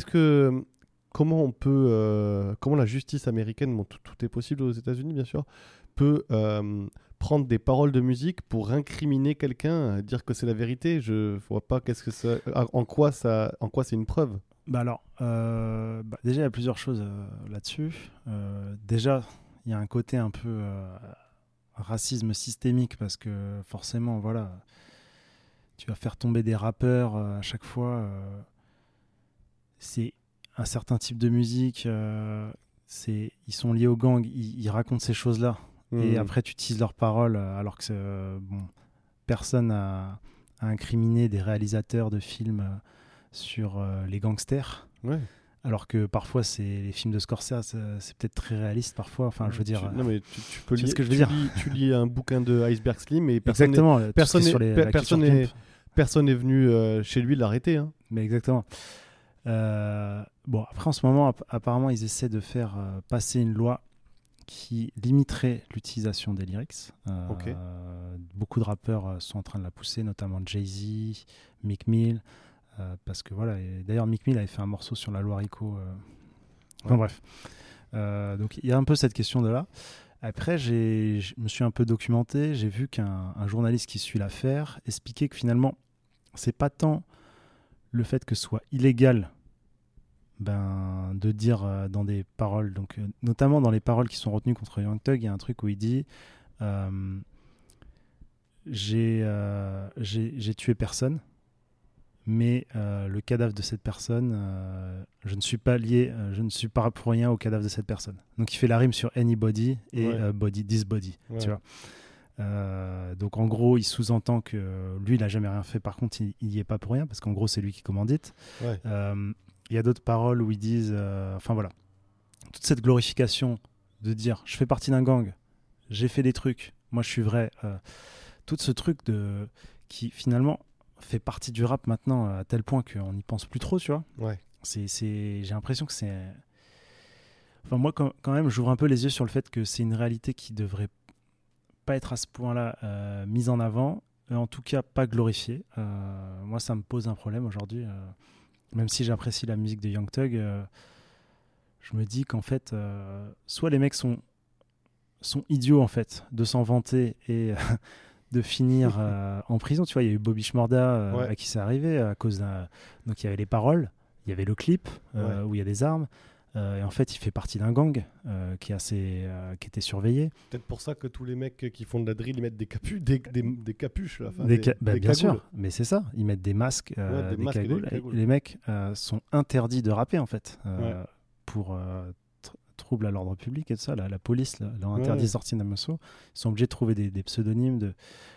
Comment on peut, comment la justice américaine, bon, tout est possible aux États-Unis bien sûr, peut prendre des paroles de musique pour incriminer quelqu'un, dire que c'est la vérité. Je vois pas en quoi c'est une preuve. Bah alors, déjà il y a plusieurs choses là-dessus. Déjà, il y a un côté un peu racisme systémique parce que forcément, voilà, tu vas faire tomber des rappeurs à chaque fois. C'est un certain type de musique. Ils sont liés au gang. Ils racontent ces choses-là. Et après, tu utilises leurs paroles alors que personne n'a incriminé des réalisateurs de films sur les gangsters. Ouais. Alors que parfois, les films de Scorsese, c'est peut-être très réaliste parfois. Enfin, je veux dire. Non, mais tu peux lire. Ce que je veux dire. Tu lis un bouquin de Iceberg Slim et exactement. Personne n'est venu chez lui l'arrêter. Hein. Mais exactement. Bon, après, en ce moment, apparemment, ils essaient de faire passer une loi qui limiterait l'utilisation des lyrics. Ok. Beaucoup de rappeurs sont en train de la pousser, notamment Jay-Z, Meek Mill. Parce que voilà, et d'ailleurs Meek Mill avait fait un morceau sur la loi RICO. Enfin bref. Donc il y a un peu cette question de là. Après, je me suis un peu documenté. J'ai vu qu'un journaliste qui suit l'affaire expliquait que finalement, c'est pas tant le fait que ce soit illégal de dire dans des paroles, donc notamment dans les paroles qui sont retenues contre Young Thug, il y a un truc où il dit j'ai tué personne. Mais le cadavre de cette personne, je ne suis pas lié, je ne suis pas pour rien au cadavre de cette personne. Donc il fait la rime sur anybody et body, this body, tu vois. Donc en gros, il sous-entend que lui, il n'a jamais rien fait. Par contre, il n'y est pas pour rien, parce qu'en gros, c'est lui qui commandite. Ouais. Il y a d'autres paroles où ils disent, enfin voilà, toute cette glorification de dire, je fais partie d'un gang, j'ai fait des trucs, moi je suis vrai. Tout ce truc qui finalement fait partie du rap maintenant à tel point qu'on n'y pense plus trop, tu vois. Ouais. J'ai l'impression que c'est... Enfin, moi, quand même, j'ouvre un peu les yeux sur le fait que c'est une réalité qui devrait pas être à ce point-là mise en avant, en tout cas pas glorifiée. Moi, ça me pose un problème aujourd'hui. Même si j'apprécie la musique de Young Thug, je me dis qu'en fait, soit les mecs sont idiots, en fait, de s'en vanter et... de finir en prison, tu vois, il y a eu Bobby Shmurda à qui c'est arrivé à cause d'un... Donc il y avait les paroles, il y avait le clip où il y a des armes, et en fait il fait partie d'un gang qui était surveillé. Peut-être pour ça que tous les mecs qui font de la drill, ils mettent des capuches là, bien sûr, mais c'est ça, ils mettent des masques, des cagoules. Les mecs sont interdits de rapper en fait, pour... trouble à l'ordre public et tout ça, la police leur interdit de sortir d'un morceau. Ils sont obligés de trouver des pseudonymes.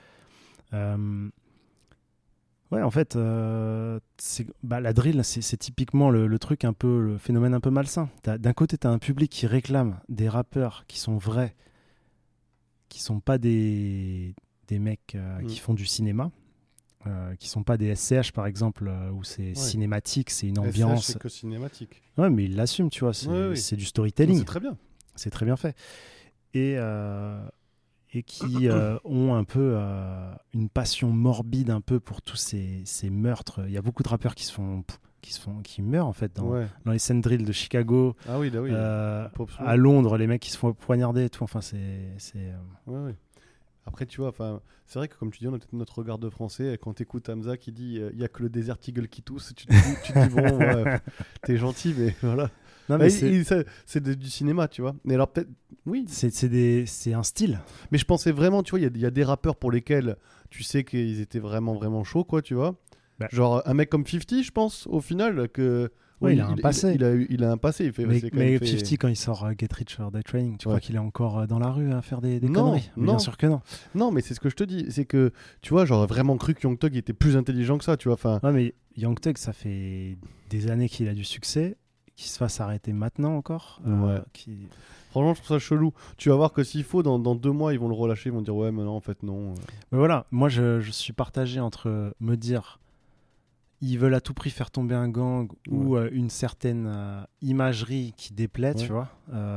Ouais, en fait, la drill, c'est typiquement le truc un peu, le phénomène un peu malsain. D'un côté, tu as un public qui réclame des rappeurs qui sont vrais, qui sont pas des mecs qui font du cinéma. Qui sont pas des SCH par exemple où c'est cinématique, c'est une ambiance. SCH, c'est que cinématique. Ouais, mais ils l'assument, tu vois, c'est du storytelling. C'est très bien. C'est très bien fait. Et qui ont un peu une passion morbide un peu pour tous ces meurtres. Il y a beaucoup de rappeurs qui meurent en fait dans les scènes drill de Chicago. Ah oui, bah oui. À Londres, les mecs qui se font poignarder et tout. Enfin, c'est. Ouais. Après, tu vois, c'est vrai que comme tu dis, on a peut-être notre regard de français. Quand tu écoutes Hamza qui dit il n'y a que le Desert Eagle qui tousse, tu te dis bon, t'es gentil, mais voilà. Non, mais c'est du cinéma, tu vois. Mais alors, peut-être, oui. C'est un style. Mais je pensais vraiment, tu vois, il y a des rappeurs pour lesquels tu sais qu'ils étaient vraiment, vraiment chauds, quoi, tu vois. Genre un mec comme 50, je pense, au final, que Ouais, il a un passé. Il a un passé. Il fait, mais c'est quand même 50, quand il sort Get Rich or Die Trying, tu crois qu'il est encore dans la rue à faire des Non, conneries? non. Bien sûr que non. Non, mais c'est ce que je te dis. C'est que, tu vois, j'aurais vraiment cru que Young Thug était plus intelligent que ça, tu vois. Enfin, Ouais, mais Young Thug, ça fait des années qu'il a du succès, qu'il se fasse arrêter maintenant encore. Ouais. Franchement, je trouve ça chelou. Tu vas voir que s'il faut, dans 2 mois, ils vont le relâcher. Ils vont dire, ouais, mais non, en fait, non. Mais voilà, moi, je suis partagé entre me dire, ils veulent à tout prix faire tomber un gang ou une certaine imagerie qui déplaît, tu vois.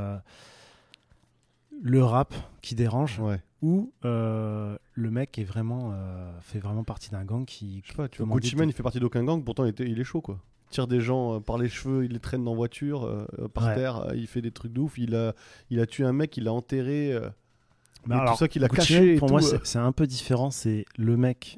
Le rap qui dérange. Ou le mec est vraiment, fait vraiment partie d'un gang qui... Je sais pas, tu vois, Gucci Mane, il fait partie d'aucun gang, pourtant il est chaud, quoi. Il tire des gens par les cheveux, il les traîne en voiture, par terre, il fait des trucs de ouf. Il a tué un mec, il l'a enterré. Mais alors, tout ça qu'il a Gucci caché. Mane, Et pour tout, moi, c'est un peu différent. C'est le mec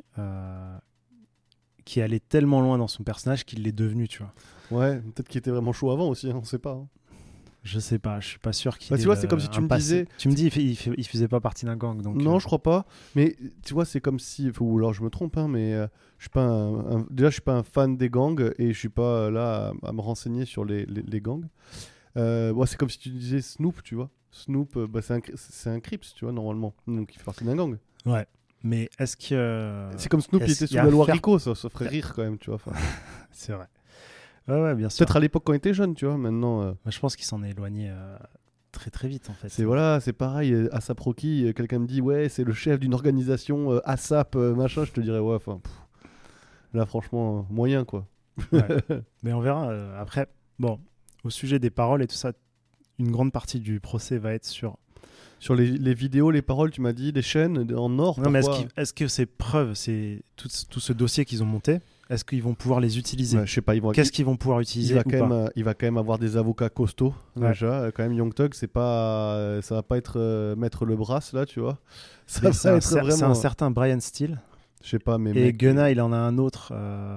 qui allait tellement loin dans son personnage qu'il l'est devenu, tu vois. Ouais, peut-être qu'il était vraiment chaud avant aussi, on sait pas. Hein. Je sais pas, je suis pas sûr qu'il. Tu vois, c'est comme si tu me disais. Tu me dis, il faisait pas partie d'un gang, donc. Non, je crois pas. Mais tu vois, c'est comme si. Ou alors je me trompe, hein, mais je suis pas déjà, je suis pas un fan des gangs et je suis pas là à me renseigner sur les gangs. C'est comme si tu disais Snoop, tu vois. Snoop, c'est un Crips, tu vois, normalement. Donc il fait partie d'un gang. Ouais. Mais est-ce que. C'est comme Snoop, il était sous la loi Rico, ça ferait rire quand même, tu vois. C'est vrai. Ouais, bien sûr. Peut-être à l'époque quand il était jeune, tu vois, maintenant... Je pense qu'il s'en est éloigné très très vite, en fait. C'est pareil, ASAP Rocky, quelqu'un me dit, ouais, c'est le chef d'une organisation ASAP, machin, je te dirais, ouais, enfin... Là, franchement, moyen, quoi. Ouais. Mais on verra. Après, bon, au sujet des paroles et tout ça, une grande partie du procès va être sur... Sur les vidéos, les paroles, tu m'as dit, les chaînes en or. Non, mais est-ce que ces preuves, c'est tout ce dossier qu'ils ont monté, est-ce qu'ils vont pouvoir les utiliser? Je sais pas, qu'est-ce qu'ils vont pouvoir utiliser il va quand même avoir des avocats costauds, déjà. Quand même, Young Thug, ça va pas être Maître Lebras, là, tu vois. C'est un certain Brian Steele. Je sais pas, mais... Et Gunna, il en a un autre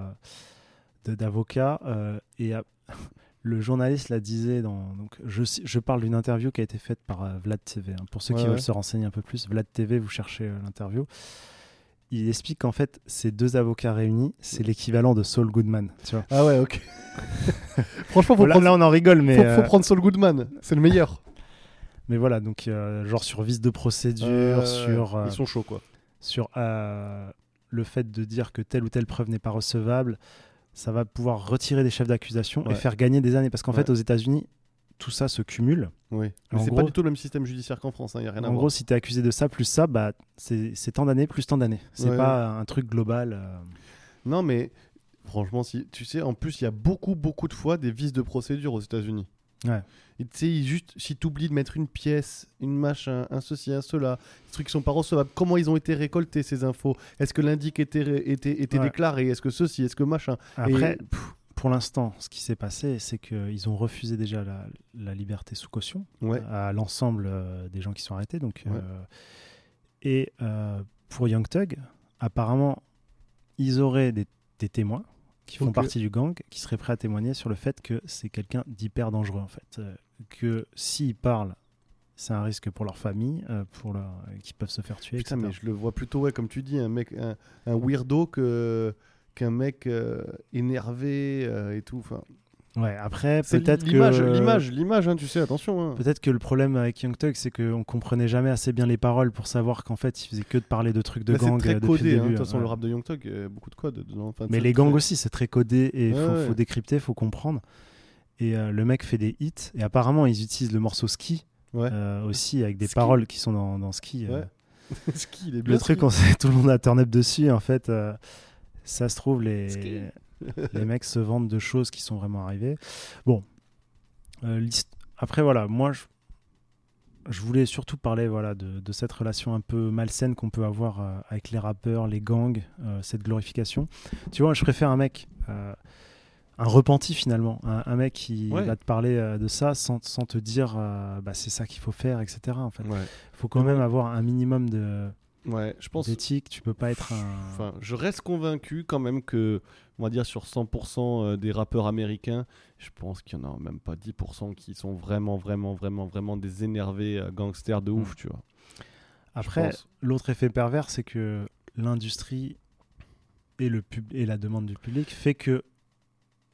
d'avocat. Le journaliste la disait donc je parle d'une interview qui a été faite par Vlad TV. Hein. Pour ceux qui veulent se renseigner un peu plus, Vlad TV, vous cherchez l'interview. Il explique qu'en fait, ces 2 avocats réunis, c'est l'équivalent de Saul Goodman. Tu vois. Ah ouais, ok. Franchement, là, on en rigole, mais... Faut prendre Saul Goodman, c'est le meilleur. Mais voilà, donc genre sur vice de procédure, sur... ils sont chauds, quoi. Sur le fait de dire que telle ou telle preuve n'est pas recevable, ça va pouvoir retirer des chefs d'accusation et faire gagner des années. Parce qu'en fait, aux États-Unis, tout ça se cumule. Oui, mais c'est pas du tout le même système judiciaire qu'en France, hein, y a rien à voir. En gros, si tu es accusé de ça, plus ça, bah, c'est tant d'années plus tant d'années. C'est pas un truc global. Non, mais franchement, tu sais, en plus, il y a beaucoup de fois des vices de procédure aux États-Unis. Ouais. Et tu sais, juste, si tu oublies de mettre une pièce, une machin, un ceci, un cela, des trucs qui sont pas recevables, comment ils ont été récoltés ces infos? Est-ce que l'indic était déclaré? Est-ce que ceci? Est-ce que machin? Après, pour l'instant, ce qui s'est passé, c'est qu'ils ont refusé déjà la liberté sous caution à l'ensemble des gens qui sont arrêtés. Donc, pour Young Thug, apparemment, ils auraient des témoins qui font partie du gang, qui seraient prêts à témoigner sur le fait que c'est quelqu'un d'hyper dangereux, en fait. Que s'ils parlent, c'est un risque pour leur famille, qui peuvent se faire tuer, Putain, etc. mais je le vois plutôt, comme tu dis, un mec, un weirdo qu'un mec énervé et tout. Ouais, après, c'est peut-être l'image, hein, tu sais, attention. Hein. Peut-être que le problème avec Young Thug, c'est qu'on comprenait jamais assez bien les paroles pour savoir qu'en fait, il faisait que de parler de trucs de gang c'est très depuis codé, le début. De toute façon, le rap de Young Thug, il y a beaucoup de codes dedans. Enfin, mais les gangs aussi, c'est très codé et il faut décrypter, il faut comprendre. Et le mec fait des hits et apparemment, ils utilisent le morceau Ski aussi avec des paroles qui sont dans Ski. Ski, il est bien. Le truc, tout le monde a turn up dessus. En fait, ça se trouve, les mecs se vendent de choses qui sont vraiment arrivées. Bon. Après, voilà, moi, je voulais surtout parler de cette relation un peu malsaine qu'on peut avoir avec les rappeurs, les gangs, cette glorification. Tu vois, je préfère un mec, un repenti finalement, un mec qui va te parler de ça sans te dire c'est ça qu'il faut faire, etc. En fait. Faut quand même avoir un minimum d'éthique. Tu peux pas être Enfin, je reste convaincu quand même que, on va dire sur 100% des rappeurs américains, je pense qu'il y en a même pas 10% qui sont vraiment des énervés gangsters de ouf, tu vois. Après, l'autre effet pervers, c'est que l'industrie et la demande du public fait que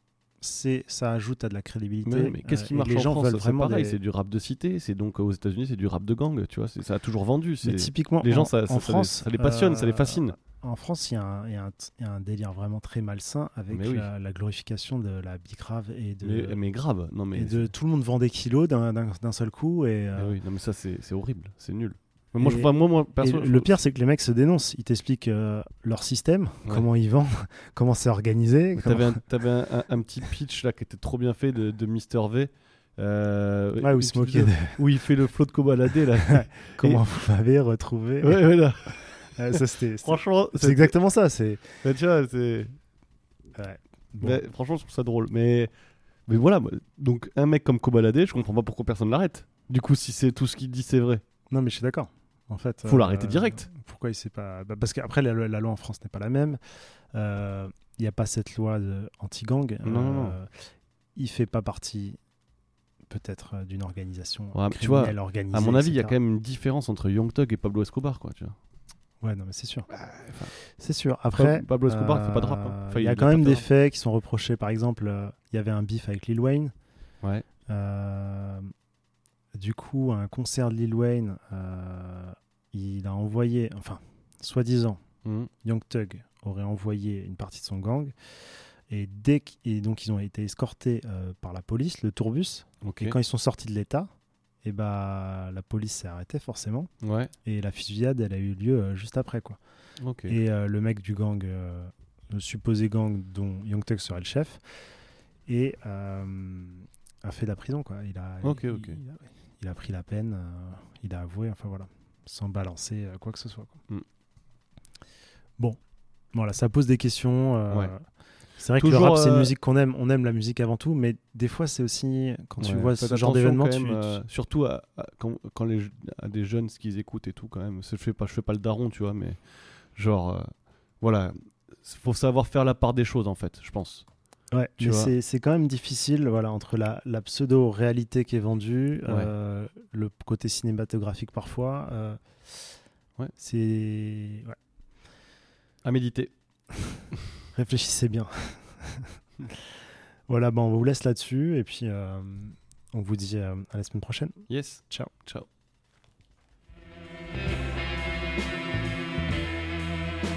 ça ajoute à de la crédibilité. Mais qu'est-ce qui marche les en gens France? veulent C'est vraiment pareil, c'est du rap de cité. C'est donc aux États-Unis, c'est du rap de gang. Tu vois, ça a toujours vendu. Mais typiquement, les gens, en France, ça les passionne, ça les fascine. En France, il y a un délire vraiment très malsain avec la glorification de la bicrave et de. Mais grave, non mais. Et de tout le monde vend des kilos d'un seul coup et. Oui, non mais ça c'est horrible, c'est nul. Moi, perso, le pire, c'est que les mecs se dénoncent. Ils t'expliquent leur système, comment ils vendent, comment c'est organisé. T'avais un petit pitch là qui était trop bien fait de Mr V. Où il se moquait où il fait le flow de Kobalade là. Comment vous m'avez retrouvé. Ouais, là. Ça, franchement, c'est exactement ça. Tu vois, c'est. Ouais. Bon. Mais, franchement, je trouve ça drôle. Mais voilà, donc un mec comme Kobalade, je comprends pas pourquoi personne l'arrête. Du coup, si c'est tout ce qu'il dit, c'est vrai. Non, mais je suis d'accord. En fait, faut l'arrêter direct. Pourquoi il sait pas parce qu'après la loi en France n'est pas la même. Il n'y a pas cette loi anti-gang. Non. Il fait pas partie peut-être d'une organisation criminelle organisée. À mon avis, il y a etc. quand même une différence entre Young Thug et Pablo Escobar, quoi. Tu vois. Ouais, non, mais c'est sûr. C'est sûr. Après, Pablo Escobar, il fait pas de rap. Hein. Il y a quand même des faits qui sont reprochés. Par exemple, il y avait un beef avec Lil Wayne. Ouais. Du coup, à un concert de Lil Wayne, il a envoyé, enfin, soi-disant, Young Thug aurait envoyé une partie de son gang. Et donc, ils ont été escortés par la police, le tourbus. Okay. Et quand ils sont sortis de l'État, la police s'est arrêtée forcément. Ouais. Et la fusillade, elle a eu lieu juste après, quoi. Okay. Et le mec du gang, le supposé gang dont Young Thug serait le chef, a fait de la prison, quoi. Il a pris la peine, il a avoué, enfin voilà, sans balancer quoi que ce soit, quoi. Bon, voilà, ça pose des questions. Ouais. C'est vrai que le rap, c'est une musique qu'on aime. On aime la musique avant tout, mais des fois, c'est aussi quand tu vois ce genre d'événement, surtout quand à des jeunes ce qu'ils écoutent et tout, quand même. Je fais pas le daron, tu vois, mais genre, voilà, faut savoir faire la part des choses, en fait, je pense. Ouais, mais c'est quand même difficile, voilà, entre la pseudo-réalité qui est vendue, le côté cinématographique parfois. C'est à méditer. Réfléchissez bien. Voilà, on vous laisse là-dessus et puis on vous dit à la semaine prochaine. Yes. Ciao. Ciao.